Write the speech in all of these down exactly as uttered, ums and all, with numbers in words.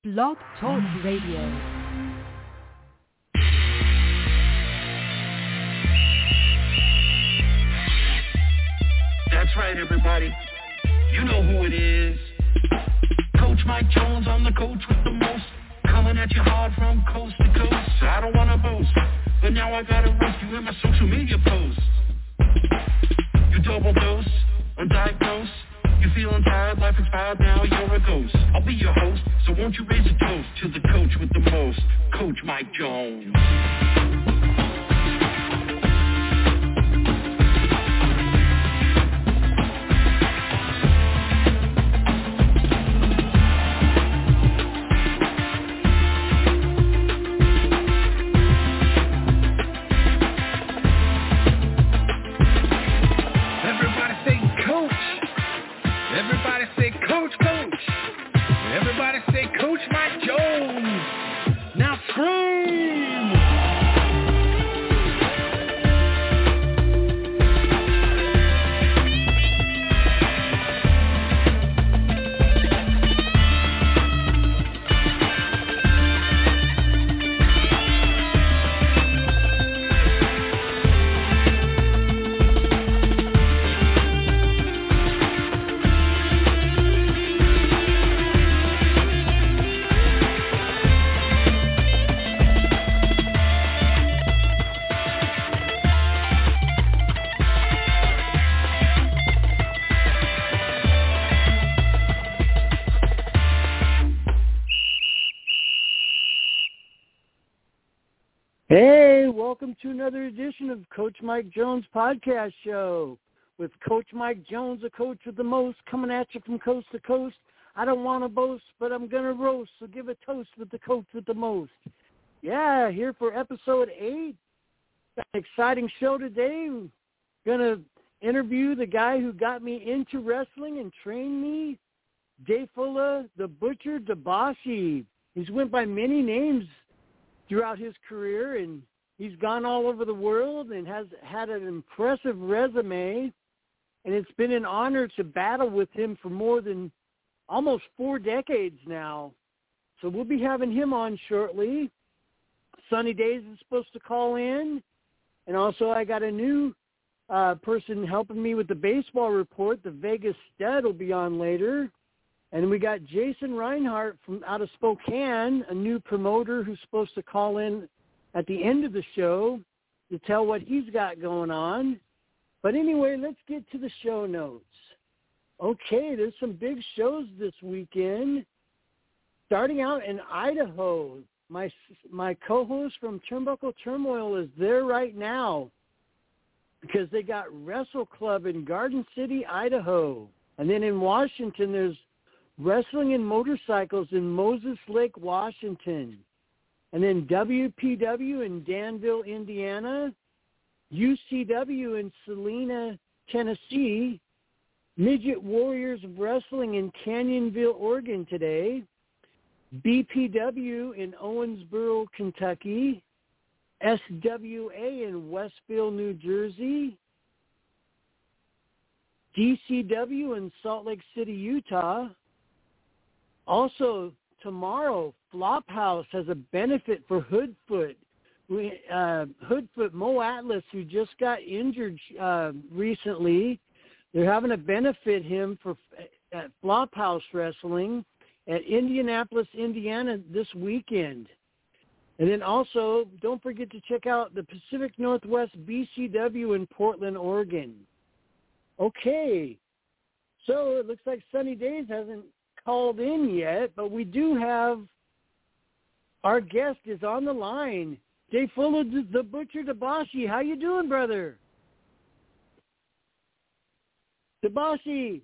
Blog Talk Radio. That's right, everybody. You know who it is. Coach Mike Jones, I'm the coach with the most. Coming at you hard from coast to coast. I don't want to boast, but now I gotta roast you in my social media posts. You double dose, undiagnosed. You feeling tired, life expired, now you're a ghost. I'll be your host, so won't you raise a toast to the coach with the most, Coach Mike Jones. Hey, welcome to another edition of Coach Mike Jones Podcast Show with Coach Mike Jones, the coach with the most, coming at you from coast to coast. I don't want to boast, but I'm going to roast, so give a toast with the coach with the most. Yeah, here for episode eight. Got an exciting show today. We're going to interview the guy who got me into wrestling and trained me, Dayfullah the Butcher Dabashi. He's went by many names throughout his career, and he's gone all over the world and has had an impressive resume, and it's been an honor to battle with him for more than almost four decades now. So we'll be having him on shortly. Sunny Days is supposed to call in, and also I got a new uh, person helping me with the baseball report. The Vegas Stud will be on later. And we got Jason Reinhardt from out of Spokane, a new promoter who's supposed to call in at the end of the show to tell what he's got going on. But anyway, let's get to the show notes. Okay, there's some big shows this weekend. Starting out in Idaho, my my co-host from Turnbuckle Turmoil is there right now because they got Wrestle Club in Garden City, Idaho. And then in Washington, there's Wrestling and Motorcycles in Moses Lake, Washington. And then W P W in Danville, Indiana. U C W in Salina, Tennessee. Midget Warriors of Wrestling in Canyonville, Oregon today. B P W in Owensboro, Kentucky. S W A in Westville, New Jersey. D C W in Salt Lake City, Utah. Also, tomorrow, Flophouse has a benefit for Hoodfoot. We, uh, Hoodfoot, Mo Atlas, who just got injured uh, recently, they're having to benefit him for at Flophouse Wrestling at Indianapolis, Indiana this weekend. And then also, don't forget to check out the Pacific Northwest B C W in Portland, Oregon. Okay, so it looks like Sunny Days hasn't called in yet, but we do have our guest is on the line. Dayfullah the Butcher Dabashi. How you doing, brother? Dabashi.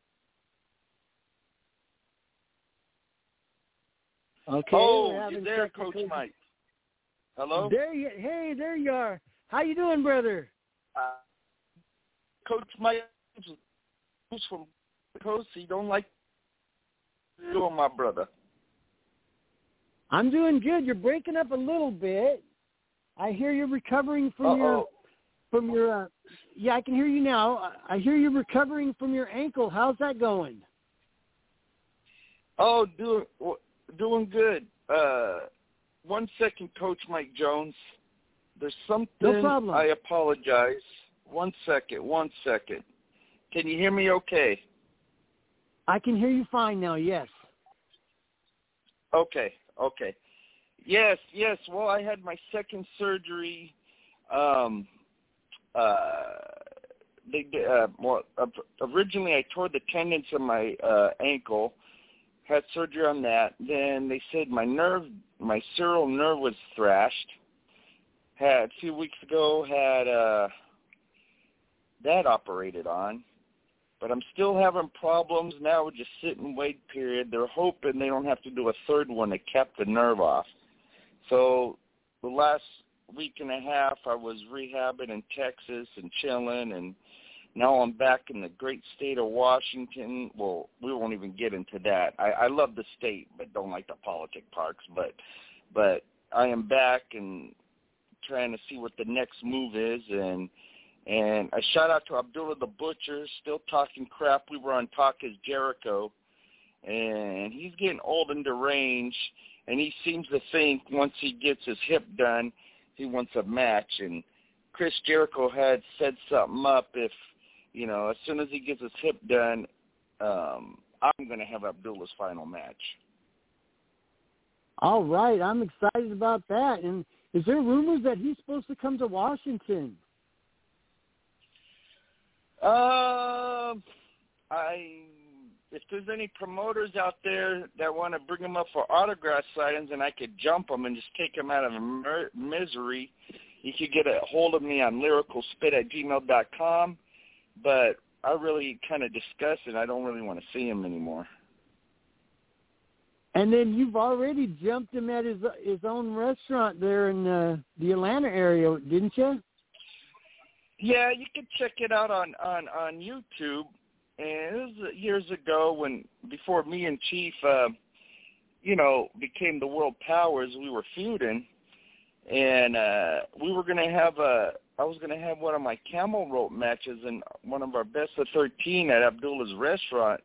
Okay. Oh, you're there, Coach Mike. Hello? There you, hey, there you are. How you doing, brother? Uh, Coach Mike, who's from the coast, he don't like doing, my brother. I'm doing good. You're breaking up a little bit. I hear you're recovering from Uh-oh. your from your. Uh, yeah, I can hear you now. I hear you're recovering from your ankle. How's that going? Oh, dude, Doing good. Uh, one second, Coach Mike Jones. There's something. No problem. I apologize. One second. One second. Can you hear me okay? I can hear you fine now, yes. Okay. Okay. Yes, yes. Well, I had my second surgery. Um, uh, they uh, well, originally I tore the tendons in my uh, ankle. Had surgery on that. Then they said my nerve, my sural nerve was thrashed. Had a few weeks ago had uh, that operated on, but I'm still having problems now with just sit and wait period. They're hoping they don't have to do a third one to cap the nerve off. So the last week and a half I was rehabbing in Texas and chilling, and now I'm back in the great state of Washington. Well, we won't even get into that. I, I love the state, but don't like the politic parks. But, but I am back and trying to see what the next move is. And and I shout out to Abdullah the Butcher, still talking crap. We were on Talk Is Jericho, and he's getting old and deranged, and he seems to think once he gets his hip done, he wants a match. And Chris Jericho had said something up if, you know, as soon as he gets his hip done, um, I'm going to have Abdullah's final match. All right. I'm excited about that. And is there rumors that he's supposed to come to Washington? Uh, I, if there's any promoters out there that want to bring him up for autograph signings and I could jump him and just take him out of mer- misery, you could get a hold of me on lyrical spit at gmail dot com. But I really kind of discussed it. I don't really want to see him anymore. And then you've already jumped him at his his own restaurant there in uh, the Atlanta area, didn't you? Yeah, you can check it out on, on, on YouTube. And it was years ago when, before me and Chief, uh, you know, became the world powers, we were feuding. And uh, we were going to have a, I was going to have one of my camel rope matches in one of our best of thirteen at Abdullah's restaurant.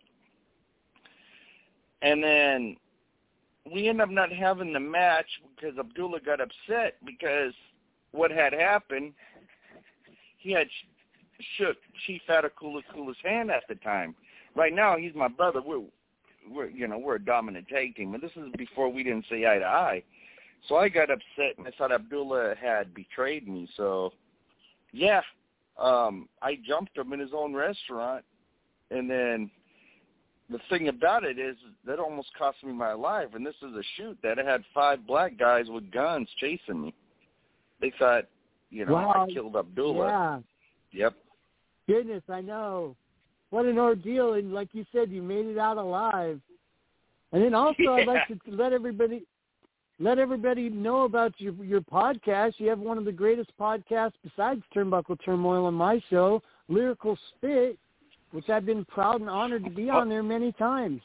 And then we ended up not having the match because Abdullah got upset because what had happened, he had shook Chief Atakula-Kula's hand at the time. Right now, he's my brother. We're, we're, you know, we're a dominant tag team. But this is before we didn't say eye to eye. So I got upset, and I thought Abdullah had betrayed me. So, yeah, um, I jumped him in his own restaurant. And then the thing about it is that almost cost me my life. And this is a shoot that I had five black guys with guns chasing me. They thought, you know, wow. I killed Abdullah. Yeah. Yep. Goodness, I know. What an ordeal. And like you said, you made it out alive. And then also yeah. I'd like to let everybody let everybody know about your your podcast. You have one of the greatest podcasts besides Turnbuckle Turmoil on my show, Lyrical Spit, which I've been proud and honored to be on there many times.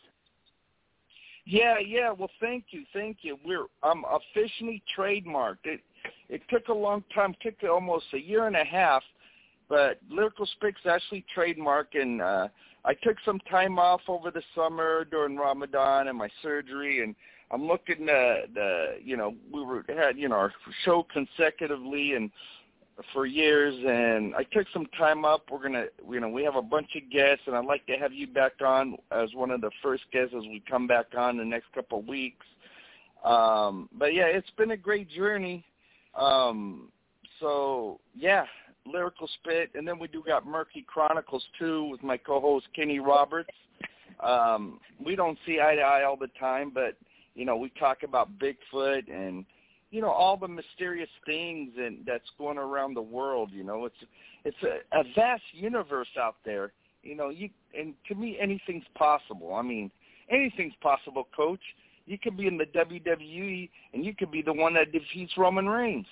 Yeah, yeah. Well, thank you, thank you. We're I'm officially trademarked. It it took a long time, it took almost a year and a half, but Lyrical Spit's actually trademarked, and uh, I took some time off over the summer during Ramadan and my surgery, and I'm looking at the, you know, we were had you know our show consecutively and for years, and I took some time up. We're gonna, you know, we have a bunch of guests, and I'd like to have you back on as one of the first guests as we come back on the next couple of weeks. Um, but yeah, it's been a great journey. Um, so yeah, Lyrical Spit, and then we do got Murky Chronicles too with my co-host Kenny Roberts. Um, we don't see eye to eye all the time, but you know, we talk about Bigfoot and, you know, all the mysterious things and that's going around the world. You know, it's it's a, a vast universe out there. You know, you and to me, anything's possible. I mean, anything's possible, Coach. You could be in the W W E, and you could be the one that defeats Roman Reigns.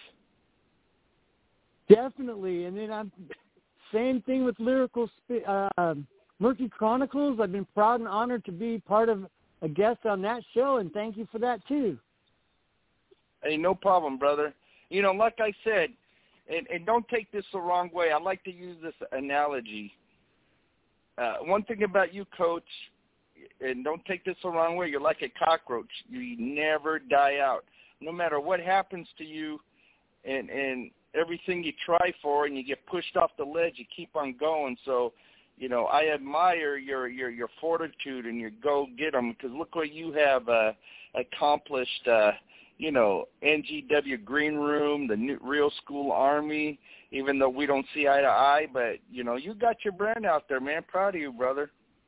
Definitely, and then I'm same thing with Lyrical Sp- uh, Murky Chronicles. I've been proud and honored to be part of a guest on that show, and thank you for that too. Hey, no problem, brother. You know, like I said, and, and don't take this the wrong way. I like to use this analogy. Uh, one thing about you, Coach, and don't take this the wrong way, you're like a cockroach. You never die out. No matter what happens to you and, and everything you try for and you get pushed off the ledge, you keep on going. So, you know, I admire your, your, your fortitude and your go-get-em, because look what you have uh, accomplished, uh, you know, N G W Green Room, the new Real School Army, even though we don't see eye to eye. But, you know, you got your brand out there, man. Proud of you, brother.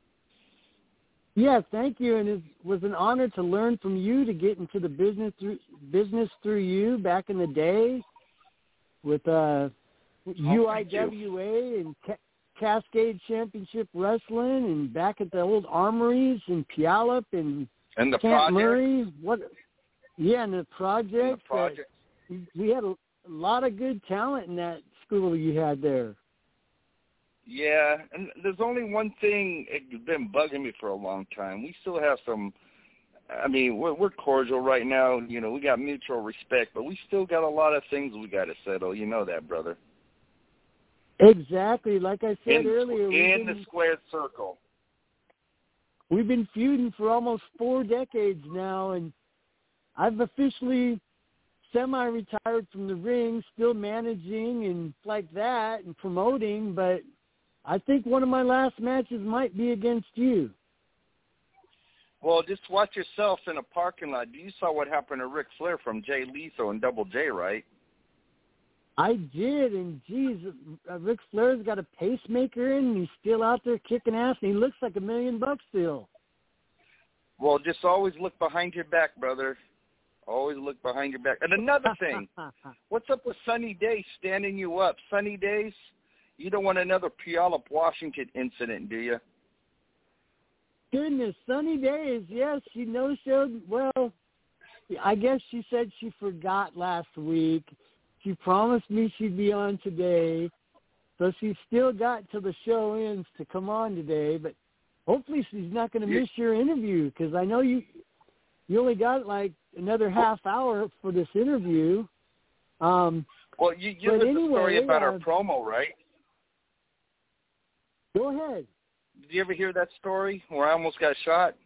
Yeah, thank you. And it was an honor to learn from you, to get into the business through, business through you back in the day with uh, U I W A and Ca- Cascade Championship Wrestling, and back at the old armories in Puyallup and, and the Camp project. Murray. What? Yeah, and the project. And the project. Uh, we had a, a lot of good talent in that school you had there. Yeah, and there's only one thing that's been bugging me for a long time. We still have some, I mean, we're, we're cordial right now. You know, we got mutual respect, but we still got a lot of things we got to settle. You know that, brother. Exactly. Like I said in, earlier. In been, the squared circle. We've been feuding for almost four decades now, and I've officially semi-retired from the ring, still managing and like that and promoting, but I think one of my last matches might be against you. Well, just watch yourself in a parking lot. You saw what happened to Ric Flair from Jay Lethal and Double J, right? I did, and geez, uh, Ric Flair's got a pacemaker in, and he's still out there kicking ass, and he looks like a million bucks still. Well, just always look behind your back, brother. Always look behind your back. And another thing, what's up with Sunny Days standing you up? Sunny Days? You don't want another Puyallup, Washington incident, do you? Goodness, Sunny Days, yes, she no-showed. Well, I guess she said she forgot last week. She promised me she'd be on today, so she's still got till the show ends to come on today, but hopefully she's not going to miss your interview, because I know you you only got like another half hour for this interview. Um, well, you, you heard anyway, the story about uh, our promo, right? Go ahead. Did you ever hear that story where I almost got shot?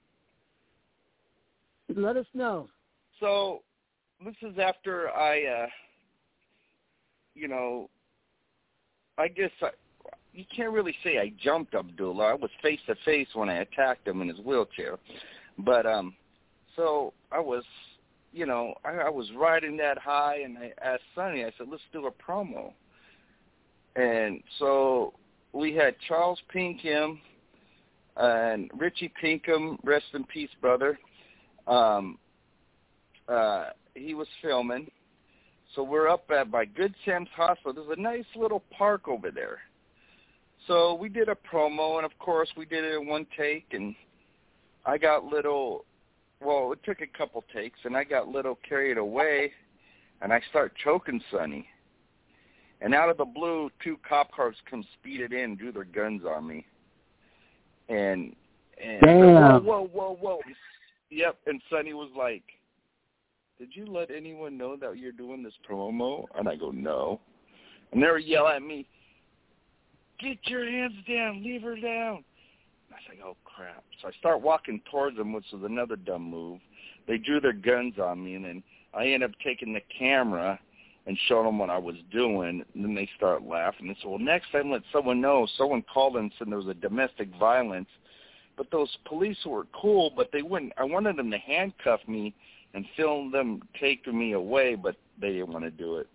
Let us know. So this is after I, uh, you know, I guess I, you can't really say I jumped Abdullah. I was face-to-face when I attacked him in his wheelchair. But um, so I was, you know, I, I was riding that high, and I asked Sonny, I said, let's do a promo. And so we had Charles Pinkham and Richie Pinkham, rest in peace, brother. Um, uh, he was filming. So we're up at by Good Sam's Hospital. There's a nice little park over there. So we did a promo, and, of course, we did it in one take, and I got little, well, it took a couple takes, and I got little carried away, and I start choking Sonny. And out of the blue, two cop cars come speeded in, drew their guns on me. And, and Damn. whoa, whoa, whoa, whoa. Yep, and Sonny was like, did you let anyone know that you're doing this promo? And I go, no. And they were yelling at me, get your hands down, leave her down. And I was like, oh, crap. So I start walking towards them, which was another dumb move. They drew their guns on me, and then I end up taking the camera and showing them what I was doing, and then they start laughing. And so, well, next time let someone know. Someone called and said there was a domestic violence. But those police were cool, but they wouldn't. I wanted them to handcuff me and film them taking me away, but they didn't want to do it.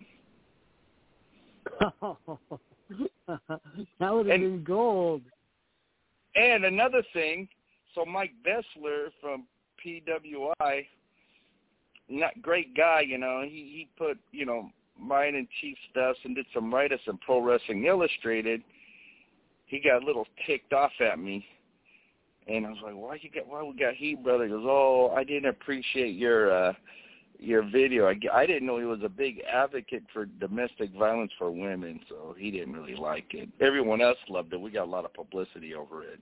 That would have been gold. And another thing, so Mike Bessler from P W I, not great guy, you know, he, he put, you know, mine and Chief stuffs and did some write-ups in Pro Wrestling Illustrated. He got a little ticked off at me. And I was like, why you got, why we got heat, brother? He goes, oh, I didn't appreciate your uh, your video. I, I didn't know he was a big advocate for domestic violence for women, so he didn't really like it. Everyone else loved it. We got a lot of publicity over it.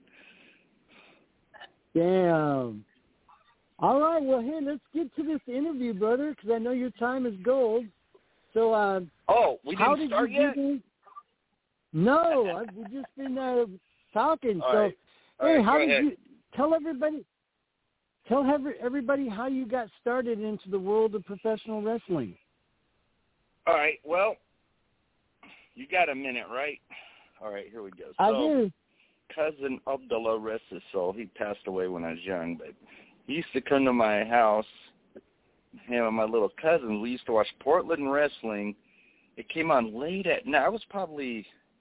Damn. All right, well, hey, let's get to this interview, brother, because I know your time is gold. So, uh, oh, we how didn't did start you yet? Do no, I've, we've just been uh, talking. All so, right. All hey, right, how go did ahead. you tell everybody, tell everybody how you got started into the world of professional wrestling. All right. Well, you got a minute, right? All right, here we go. So, I do. Cousin Abdullah, rest his soul, he passed away when I was young, but he used to come to my house, him and my little cousin. We used to watch Portland wrestling. It came on late at night. I was probably,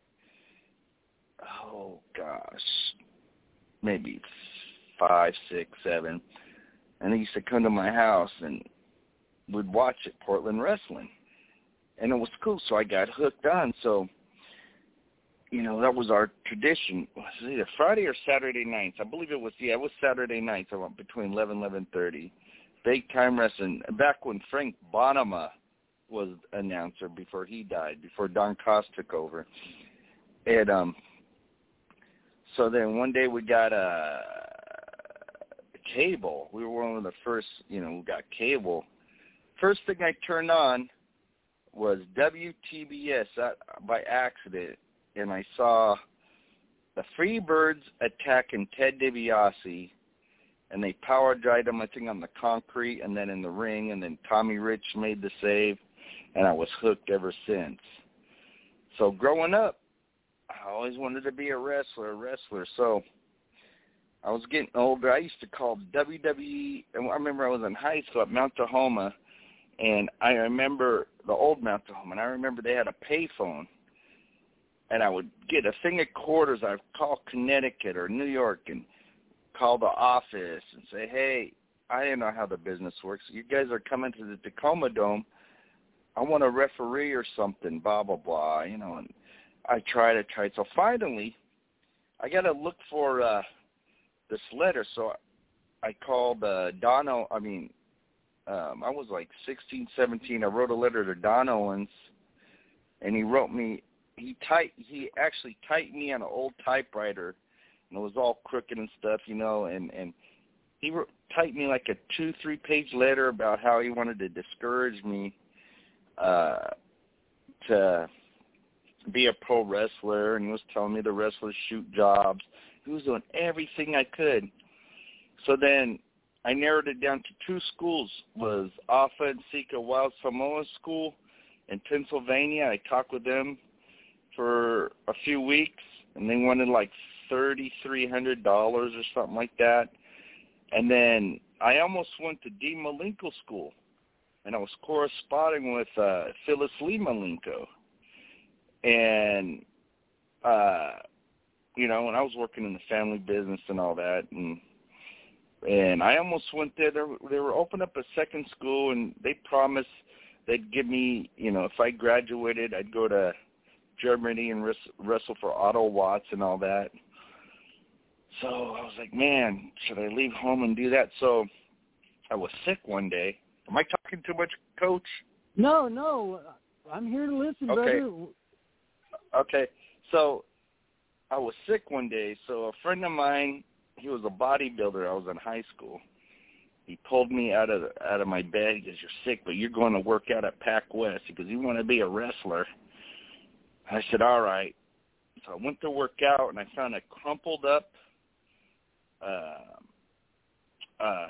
oh, gosh, maybe five, six, seven. And he used to come to my house, and we'd watch it, Portland wrestling. And it was cool, so I got hooked on. So, you know, that was our tradition. Was it either Friday or Saturday nights? I believe it was, yeah, it was Saturday nights. I went between eleven, eleven thirty. Big time wrestling. Back when Frank Bonema was announcer before he died, before Don Cost took over. And um, so then one day we got a cable. We were one of the first, you know, we got cable. First thing I turned on was W T B S uh, by accident, and I saw the Freebirds attacking Ted DiBiase, and they power dried him, I think, on the concrete and then in the ring, and then Tommy Rich made the save, and I was hooked ever since. So growing up, I always wanted to be a wrestler, a wrestler. So I was getting older. I used to call W W E, and I remember I was in high school at Mount Tahoma, and I remember the old Mount Tahoma, and I remember they had a payphone, and I would get a thing of quarters. I'd call Connecticut or New York and call the office and say, hey, I didn't know how the business works. You guys are coming to the Tacoma Dome. I want a referee or something, blah, blah, blah, you know. And I tried, I tried. So finally, I got to look for uh, this letter. So I called uh, Dono, I mean, um, I was like sixteen, seventeen. I wrote a letter to Don Owens, and he wrote me, he typed, he actually typed me on an old typewriter, and it was all crooked and stuff, you know, and, and he wrote, typed me like a two, three-page letter about how he wanted to discourage me uh, to be a pro wrestler, and he was telling me the wrestlers shoot jobs. He was doing everything I could. So then I narrowed it down to two schools, was Alpha and Sika Wild Samoa School in Pennsylvania. I talked with them for a few weeks, and they wanted like thirty-three hundred dollars or something like that. And then I almost went to Dean Malenko School, and I was corresponding with uh, Phyllis Lee Malenko. And, uh, you know, when I was working in the family business and all that, and and I almost went there. They were, they were opening up a second school, and they promised they'd give me, you know, if I graduated, I'd go to Germany and wrestle for Otto Watts and all that. So I was like, man, should I leave home and do that? So I was sick one day. Am I talking too much, Coach? No, no. I'm here to listen, okay. brother. Okay. So I was sick one day. So a friend of mine, he was a bodybuilder. I was in high school. He pulled me out of out of my bed. He goes, you're sick, but you're going to work out at Pac West. He goes, you want to be a wrestler? I said, all right. So I went to work out, and I found a crumpled up uh, uh,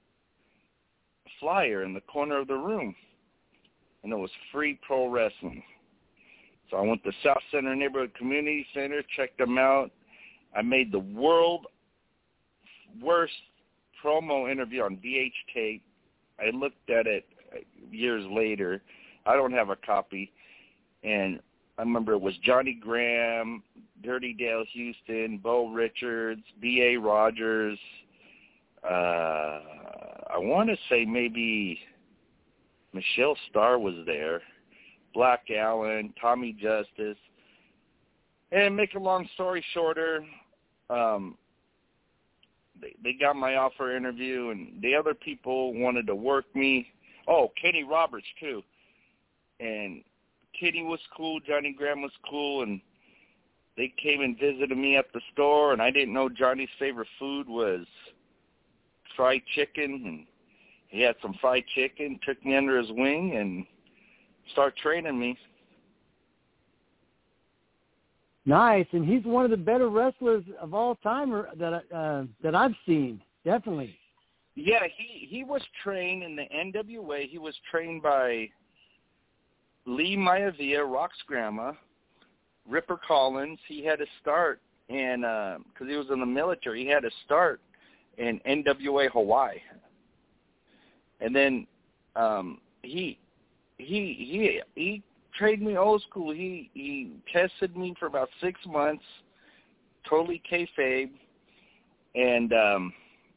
flyer in the corner of the room, and it was free pro wrestling. So I went to South Center Neighborhood Community Center, checked them out. I made the world worst promo interview on V H tape. I looked at it years later. I don't have a copy. And I remember it was Johnny Graham, Dirty Dale Houston, Bo Richards, B A Rogers. Uh, I want to say maybe Michelle Starr was there, Black Allen, Tommy Justice. And make a long story shorter, um, they, they got my offer interview, and the other people wanted to work me. Oh, Kenny Roberts, too. And Kenny was cool, Johnny Graham was cool, and they came and visited me at the store, and I didn't know Johnny's favorite food was fried chicken, and he had some fried chicken, took me under his wing, and started training me. Nice, and he's one of the better wrestlers of all time that uh, that I've seen. Definitely. Yeah, he he was trained in the N W A. He was trained by Lee Maivia, Rock's grandma, Ripper Collins. He had to start in because uh, he was in the military. He had to start in N W A Hawaii, and then um, he he he he. trained me old school. He he tested me for about six months, totally kayfabe, and um,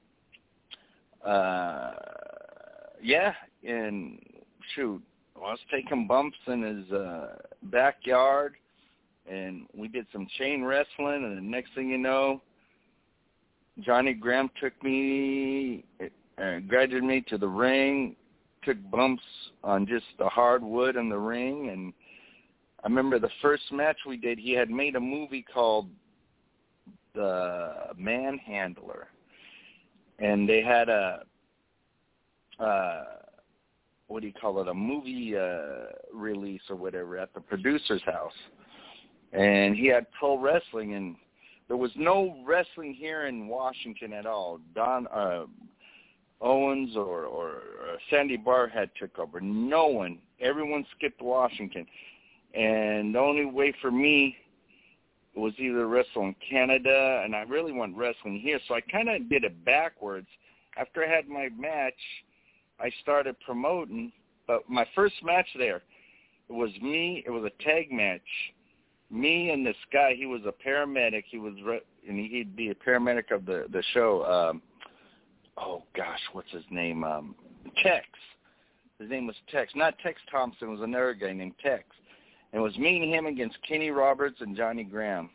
uh, yeah, and shoot, I was taking bumps in his uh, backyard, and we did some chain wrestling, and the next thing you know, Johnny Graham took me, uh, graduated me to the ring. Took bumps on just the hard wood in the ring, and I remember the first match we did, he had made a movie called The Manhandler, and they had a uh, what do you call it, a movie uh, release or whatever at the producer's house, and he had pro wrestling, and there was no wrestling here in Washington at all. Don uh, Owens or, or, or Sandy Barr had took over. No one. Everyone skipped Washington. And the only way for me was either wrestle in Canada, and I really want wrestling here. So I kind of did it backwards. After I had my match, I started promoting. But my first match there, it was me. It was a tag match. Me and this guy, he was a paramedic. He was, re- and he'd be a paramedic of the, the show. Um, Oh, gosh, what's his name? Um, Tex. His name was Tex. Not Tex Thompson. It was another guy named Tex. And it was me and him against Kenny Roberts and Johnny Graham.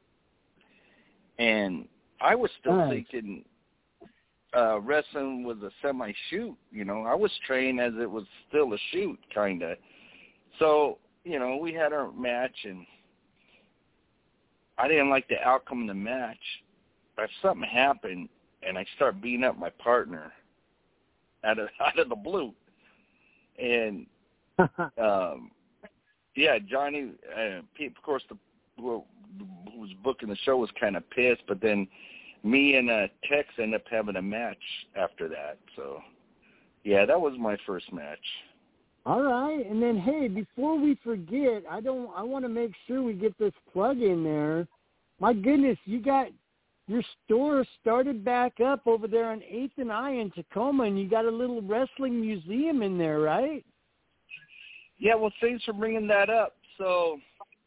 And I was still nice. thinking uh, wrestling was a semi-shoot. You know, I was trained as it was still a shoot, kind of. So, you know, we had our match, and I didn't like the outcome of the match. But if something happened, and I start beating up my partner out of out of the blue, and um, yeah, Johnny, uh, of course, the who was booking the show was kind of pissed, but then me and uh, Tex ended up having a match after that. So yeah, that was my first match. All right, and then hey, before we forget, I don't, I want to make sure we get this plug in there. My goodness, you got. Your store started back up over there on eighth and I in Tacoma, and you got a little wrestling museum in there, right? Yeah, well, thanks for bringing that up. So,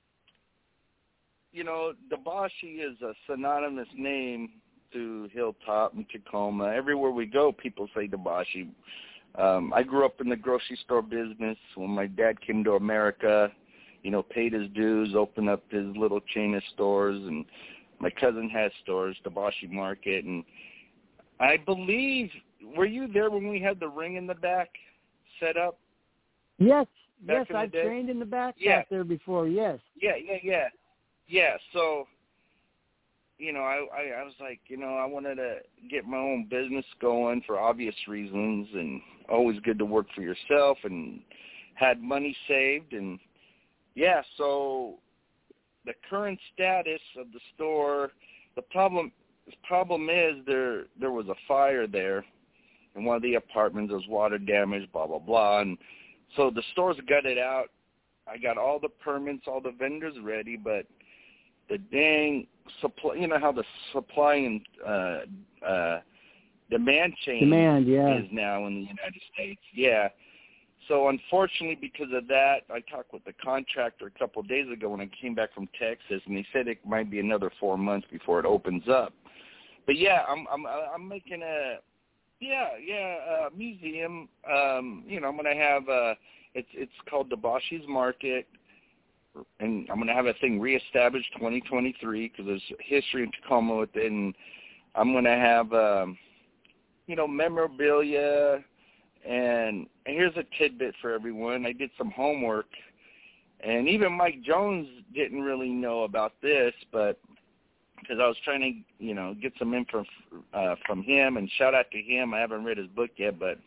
you know, Dabashi is a synonymous name to Hilltop and Tacoma. Everywhere we go, people say Dabashi. Um, I grew up in the grocery store business. When my dad came to America, you know, paid his dues, opened up his little chain of stores, and my cousin has stores, Dabashi Market, and I believe, were you there when we had the ring in the back set up? Yes, back yes, I've day? trained in the back yeah. back there before, yes. Yeah, yeah, yeah. Yeah, so, you know, I, I, I was like, you know, I wanted to get my own business going for obvious reasons, and always good to work for yourself, and had money saved, and yeah, so the current status of the store, the problem the problem is there there was a fire there in one of the apartments. There was water damage, blah, blah, blah. And so the store's gutted out. I got all the permits, all the vendors ready, but the dang supply, you know how the supply and uh, uh, demand chain demand, yeah. is now in the United States. Yeah. So unfortunately, because of that, I talked with the contractor a couple of days ago when I came back from Texas, and he said it might be another four months before it opens up. But yeah, I'm I'm I'm making a yeah yeah a museum. Um, you know, I'm gonna have a it's it's called Dabashi's Market, and I'm gonna have a thing reestablished twenty twenty-three because there's history in Tacoma with it, and I'm gonna have um, you know memorabilia. And here's a tidbit for everyone. I did some homework, and even Mike Jones didn't really know about this, but because I was trying to, you know, get some info uh, from him, and shout out to him. I haven't read his book yet, but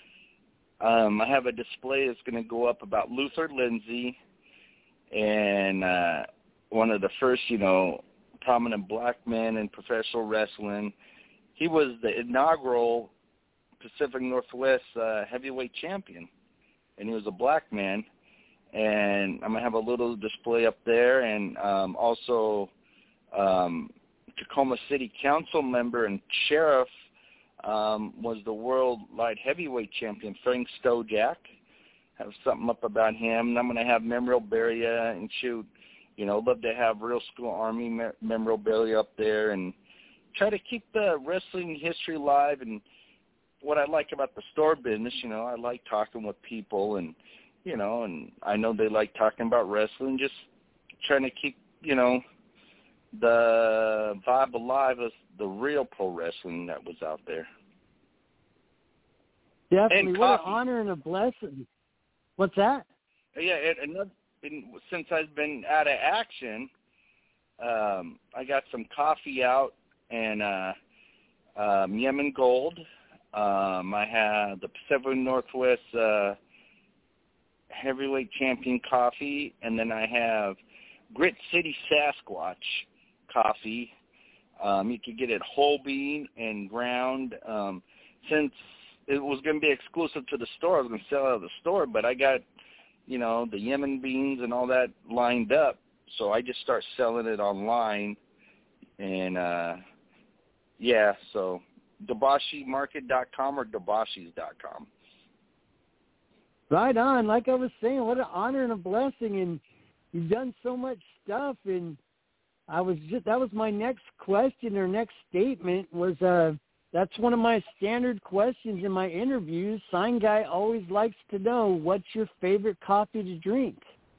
um, I have a display that's going to go up about Luther Lindsay and uh, one of the first, you know, prominent black men in professional wrestling. He was the inaugural Pacific Northwest uh, heavyweight champion, and he was a black man. And I'm going to have a little display up there, and um, also um, Tacoma City Council member and sheriff um, was the world light heavyweight champion, Frank Stojak. Have something up about him. And I'm going to have memorabilia and shoot. You know, love to have Real School Army me- memorabilia up there and try to keep the wrestling history alive. And what I like about the store business, you know, I like talking with people and, you know, and I know they like talking about wrestling, just trying to keep, you know, the vibe alive of the real pro wrestling that was out there. Definitely. And what coffee. an honor and a blessing. What's that? Yeah, and another, and since I've been out of action, um, I got some coffee out and uh, um, Yemen Gold. Um, I have the Pacific Northwest uh, heavyweight champion coffee, and then I have Grit City Sasquatch coffee. Um, you could get it whole bean and ground. Um, since it was going to be exclusive to the store, I was going to sell out of the store, but I got, you know, the Yemen beans and all that lined up, so I just start selling it online. And, uh, yeah, so Dabashi Market dot com or Dabashis dot com. Right on. Like I was saying, what an honor and a blessing, and you've done so much stuff. And I was just that was my next question or next statement was uh, that's one of my standard questions in my interviews. Sign Guy always likes to know what's your favorite coffee to drink.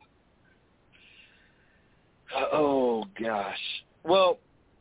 Oh gosh. Well,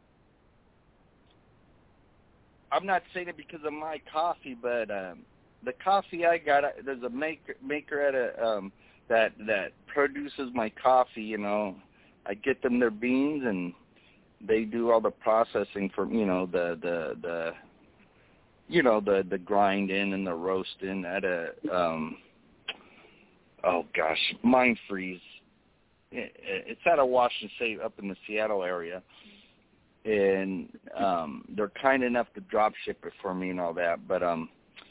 I'm not saying it because of my coffee, but um, the coffee I got, there's a maker maker at a um, that that produces my coffee. You know, I get them their beans, and they do all the processing for you know the the the you know the the grinding and the roasting at a um, oh gosh, Mind Freeze. It's at a Washington State up in the Seattle area. And um, they're kind enough to drop ship it for me and all that. But um,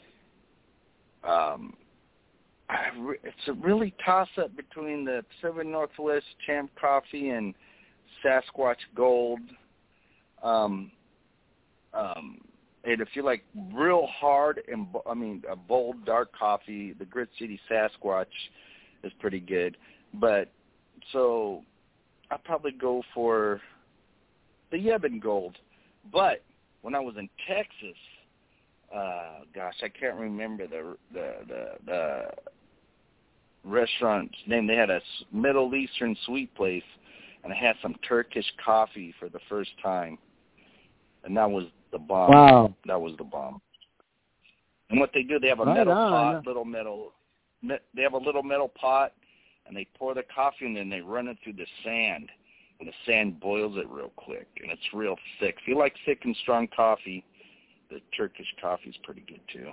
um, I re- it's a really toss-up between the Pacific Northwest Champ Coffee and Sasquatch Gold. Um, um, and if you like real hard and, I mean, a bold, dark coffee, the Grit City Sasquatch is pretty good. But so I'll probably go for the Yemen Gold. But when I was in Texas, uh, gosh, I can't remember the the the, the restaurant's name. They had a Middle Eastern sweet place, and I had some Turkish coffee for the first time, and that was the bomb. Wow, that was the bomb. And what they do, they have a right metal on. pot, little metal. They have a little metal pot, and they pour the coffee in, and they run it through the sand. And the sand boils it real quick, and it's real thick. If you like thick and strong coffee, the Turkish coffee is pretty good too.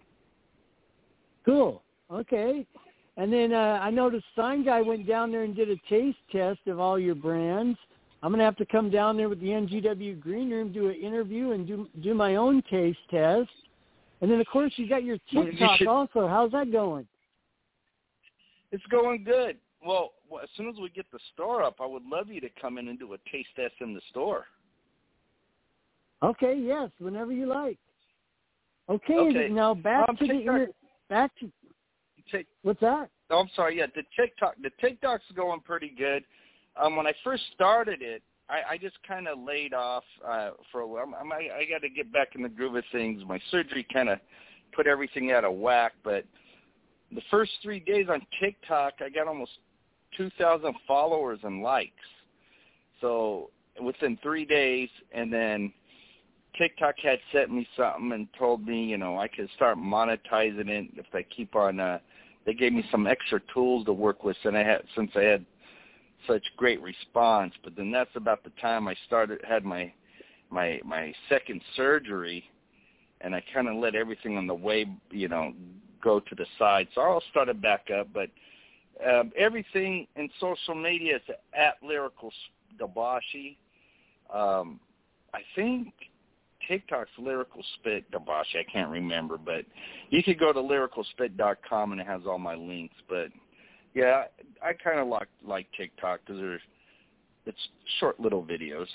Cool. Okay. And then uh, I noticed Sign Guy went down there and did a taste test of all your brands. I'm going to have to come down there with the N G W Green Room, do an interview, and do do my own taste test. And then, of course, you got your Well, you TikTok should- also. How's that going? It's going good. Well, well, as soon as we get the store up, I would love you to come in and do a taste test in the store. Okay, yes, whenever you like. Okay, Okay. now back Um, to the TikTok- inter- back to Tick, what's that? oh, I'm sorry. Yeah, the TikTok, the TikTok's going pretty good. Um, when I first started it, I, I just kind of laid off uh, for a while. I'm, I, I got to get back in the groove of things. My surgery kind of put everything out of whack, but the first three days on TikTok, I got almost two thousand followers and likes. So within three days, and then TikTok had sent me something and told me, you know, I could start monetizing it if I keep on. Uh, they gave me some extra tools to work with, and I had since I had such great response. But then that's about the time I started had my my my second surgery, and I kind of let everything on the way, you know, go to the side. So I'll start it back up, but um, everything in social media is at Lyrical Dabashi. Um, I think TikTok's Lyrical Spit Dabashi. I can't remember, but you could go to lyrical spit dot com and it has all my links. But yeah, I, I kind of like like TikTok because it's short little videos.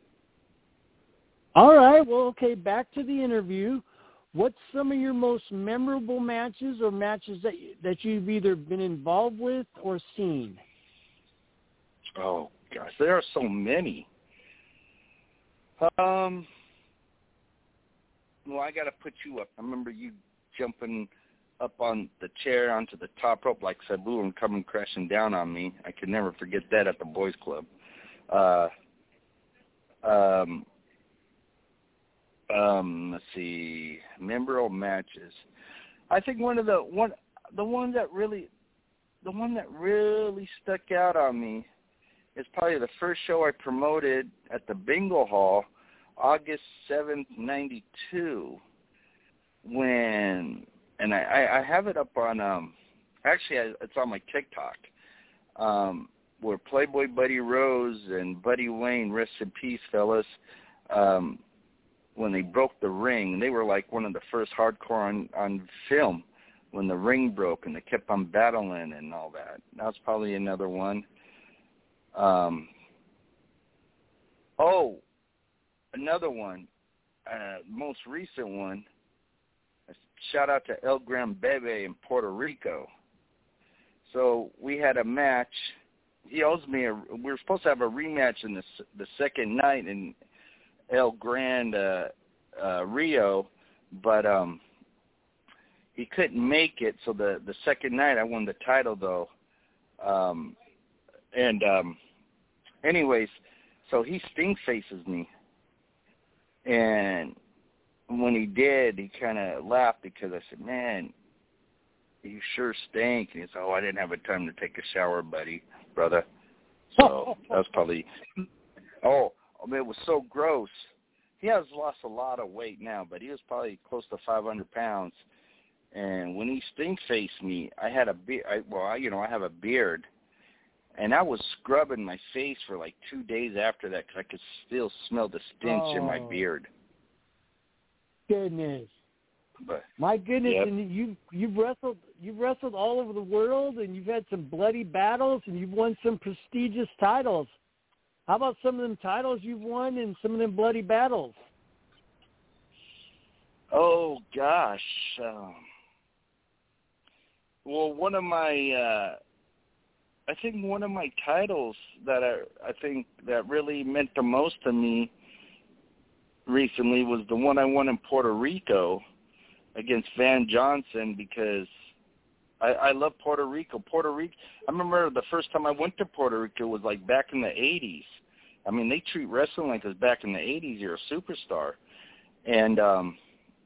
All right. Well, okay. Back to the interview. What's some of your most memorable matches or matches that that you've either been involved with or seen? Oh gosh, there are so many. Um. Well, I got to put you up. I remember you jumping up on the chair onto the top rope like Sabu and coming crashing down on me. I could never forget that at the boys' club. Uh. Um. Um, let's see, memorable matches. I think one of the one the one that really the one that really stuck out on me is probably the first show I promoted at the Bingo Hall, August seventh, ninety two. When and I, I have it up on um actually it's on my TikTok. Um, where Playboy Buddy Rose and Buddy Wayne, rest in peace, fellas. Um, when they broke the ring, they were like one of the first hardcore on, on film when the ring broke and they kept on battling and all that. That was probably another one. Um, oh, another one, uh, most recent one, shout out to El Gran Bebe in Puerto Rico. So we had a match. He owes me a, we were supposed to have a rematch in the, the second night, and El Grand uh, uh, Rio, but um, he couldn't make it. So the, the second night I won the title though. Um, and um, anyways, so he stink faces me. And when he did, he kind of laughed because I said, man, you sure stink. And he said, oh, I didn't have a time to take a shower, buddy, brother. So that was probably, oh, I mean, it was so gross. He has lost a lot of weight now, but he was probably close to five hundred pounds. And when he stink faced me, I had a beard. I, well, I, you know, I have a beard, and I was scrubbing my face for like two days after that because I could still smell the stench oh. in my beard. Goodness, but my goodness, yep. and you you've wrestled you've wrestled all over the world, and you've had some bloody battles, and you've won some prestigious titles. How about some of them titles you've won and some of them bloody battles? Oh, gosh. Um, well, one of my, uh, I think one of my titles that I, I think that really meant the most to me recently was the one I won in Puerto Rico against Van Johnson because I, I love Puerto Rico. Puerto Rico, I remember the first time I went to Puerto Rico was like back in the eighties. I mean, they treat wrestling like it's back in the eighties. You're a superstar. And, um,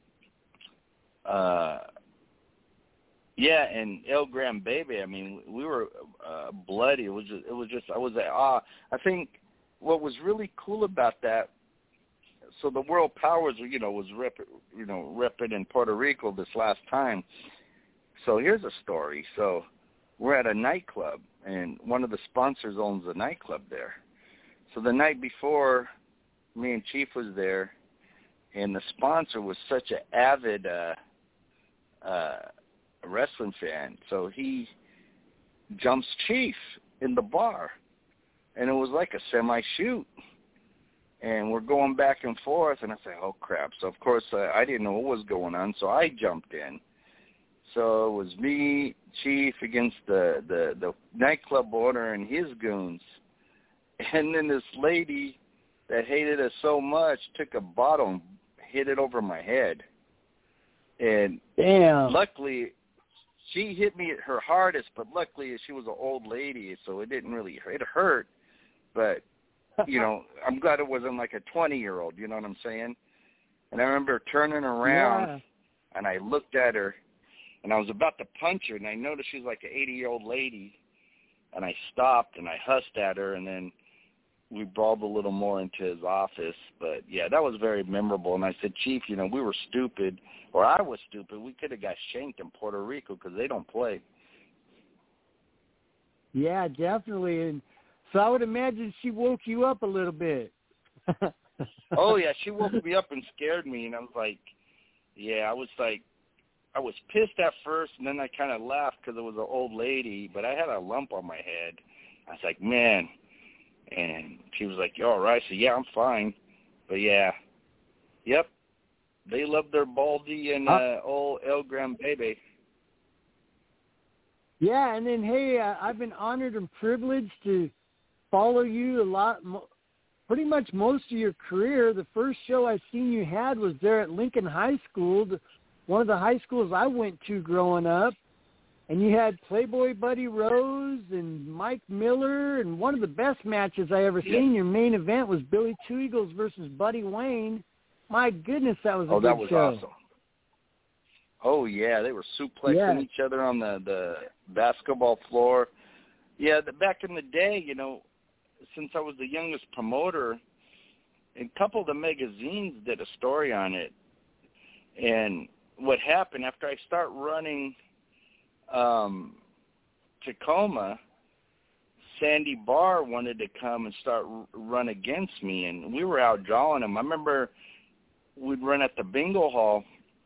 uh, yeah, and El Gran Bebe, I mean, we were uh, bloody. It was just, it was just, I was at awe. I think what was really cool about that, so the World Powers, you know, was rep, you know, repping in Puerto Rico this last time. So here's a story. So we're at a nightclub, and one of the sponsors owns a nightclub there. So the night before, me and Chief was there, and the sponsor was such an avid uh, uh, wrestling fan. So he jumps Chief in the bar, and it was like a semi-shoot. And we're going back and forth, and I say, oh, crap. So, of course, uh, I didn't know what was going on, so I jumped in. So it was me, Chief, against the, the, the nightclub owner and his goons. And then this lady that hated us so much took a bottle and hit it over my head. And Damn. Luckily, she hit me at her hardest, but luckily she was an old lady, so it didn't really hurt. It hurt, but, you know, I'm glad it wasn't like a twenty-year-old, you know what I'm saying? And I remember turning around, yeah. and I looked at her, and I was about to punch her, and I noticed she was like an eighty-year-old lady, and I stopped, and I hussed at her, and then we brawled a little more into his office. But, yeah, that was very memorable. And I said, Chief, you know, we were stupid, or I was stupid. We could have got shanked in Puerto Rico because they don't play. Yeah, definitely. And So I would imagine she woke you up a little bit. Oh, yeah, she woke me up and scared me, and I was like, yeah, I was like, I was pissed at first, and then I kind of laughed because it was an old lady, but I had a lump on my head. I was like, man, and she was like, you all right? So, yeah, I'm fine. But, yeah, yep, they love their Baldy and uh, old El Gran Bebe. Yeah, and then, hey, uh, I've been honored and privileged to follow you a lot, mo- pretty much most of your career. The first show I seen you had was there at Lincoln High School, the, one of the high schools I went to growing up. And you had Playboy Buddy Rose and Mike Miller, and one of the best matches I ever Yeah. seen. Your main event was Billy Two Eagles versus Buddy Wayne. My goodness, that was a oh, good that was show. awesome. Oh, yeah, they were suplexing Yeah. each other on the, the basketball floor. Yeah, the, back in the day, you know, since I was the youngest promoter, a couple of the magazines did a story on it. And what happened after I start running um, Tacoma, Sandy Barr wanted to come and start run against me, and we were out drawing him. I remember we'd run at the bingo hall,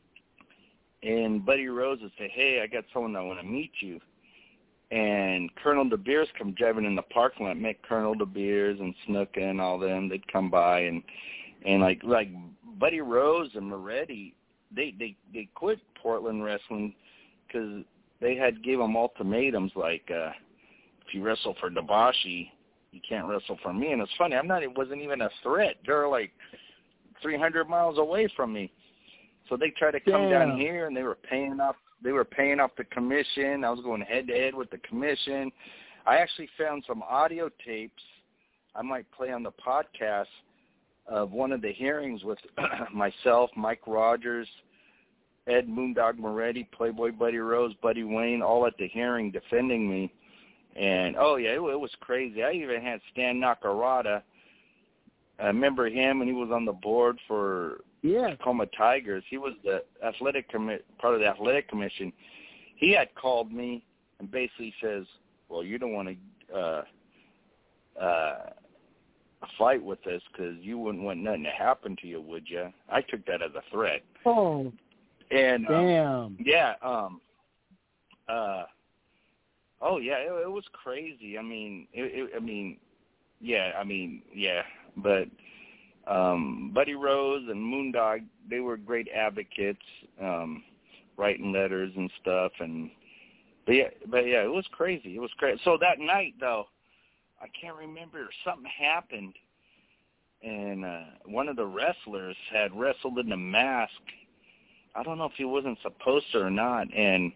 and Buddy Rose would say, hey, I got someone I want to meet you. And Colonel De Beers come driving in the parking lot, met Colonel De Beers and Snuka and all them. They'd come by, and, and like like Buddy Rose and Moretti, they, they, they quit Portland wrestling because they had gave them ultimatums like, uh, if you wrestle for Dabashi, you can't wrestle for me. And it's funny, I'm not, it wasn't even a threat. They're like three hundred miles away from me. So they tried to come Damn. down here, and they were paying off. They were paying off the commission. I was going head to head with the commission. I actually found some audio tapes I might play on the podcast of one of the hearings with myself, Mike Rogers, Ed Moondog Moretti, Playboy Buddy Rose, Buddy Wayne, all at the hearing defending me. And, oh, yeah, it, it was crazy. I even had Stan Nakarada. I remember him, and he was on the board for Yeah. Tacoma Tigers. He was the athletic commi- part of the athletic commission. He had called me and basically says, well, you don't want to uh, uh, fight with us because you wouldn't want nothing to happen to you, would you? I took that as a threat. Oh, and damn. Um, yeah. Um, uh, oh, yeah, it, it was crazy. I mean, it, it, I mean, yeah, I mean, yeah, but um, Buddy Rose and Moondog, they were great advocates, um, writing letters and stuff, and but yeah, but yeah, it was crazy. It was crazy. So that night, though, I can't remember, something happened, and uh, one of the wrestlers had wrestled in the mask. I don't know if he wasn't supposed to or not, and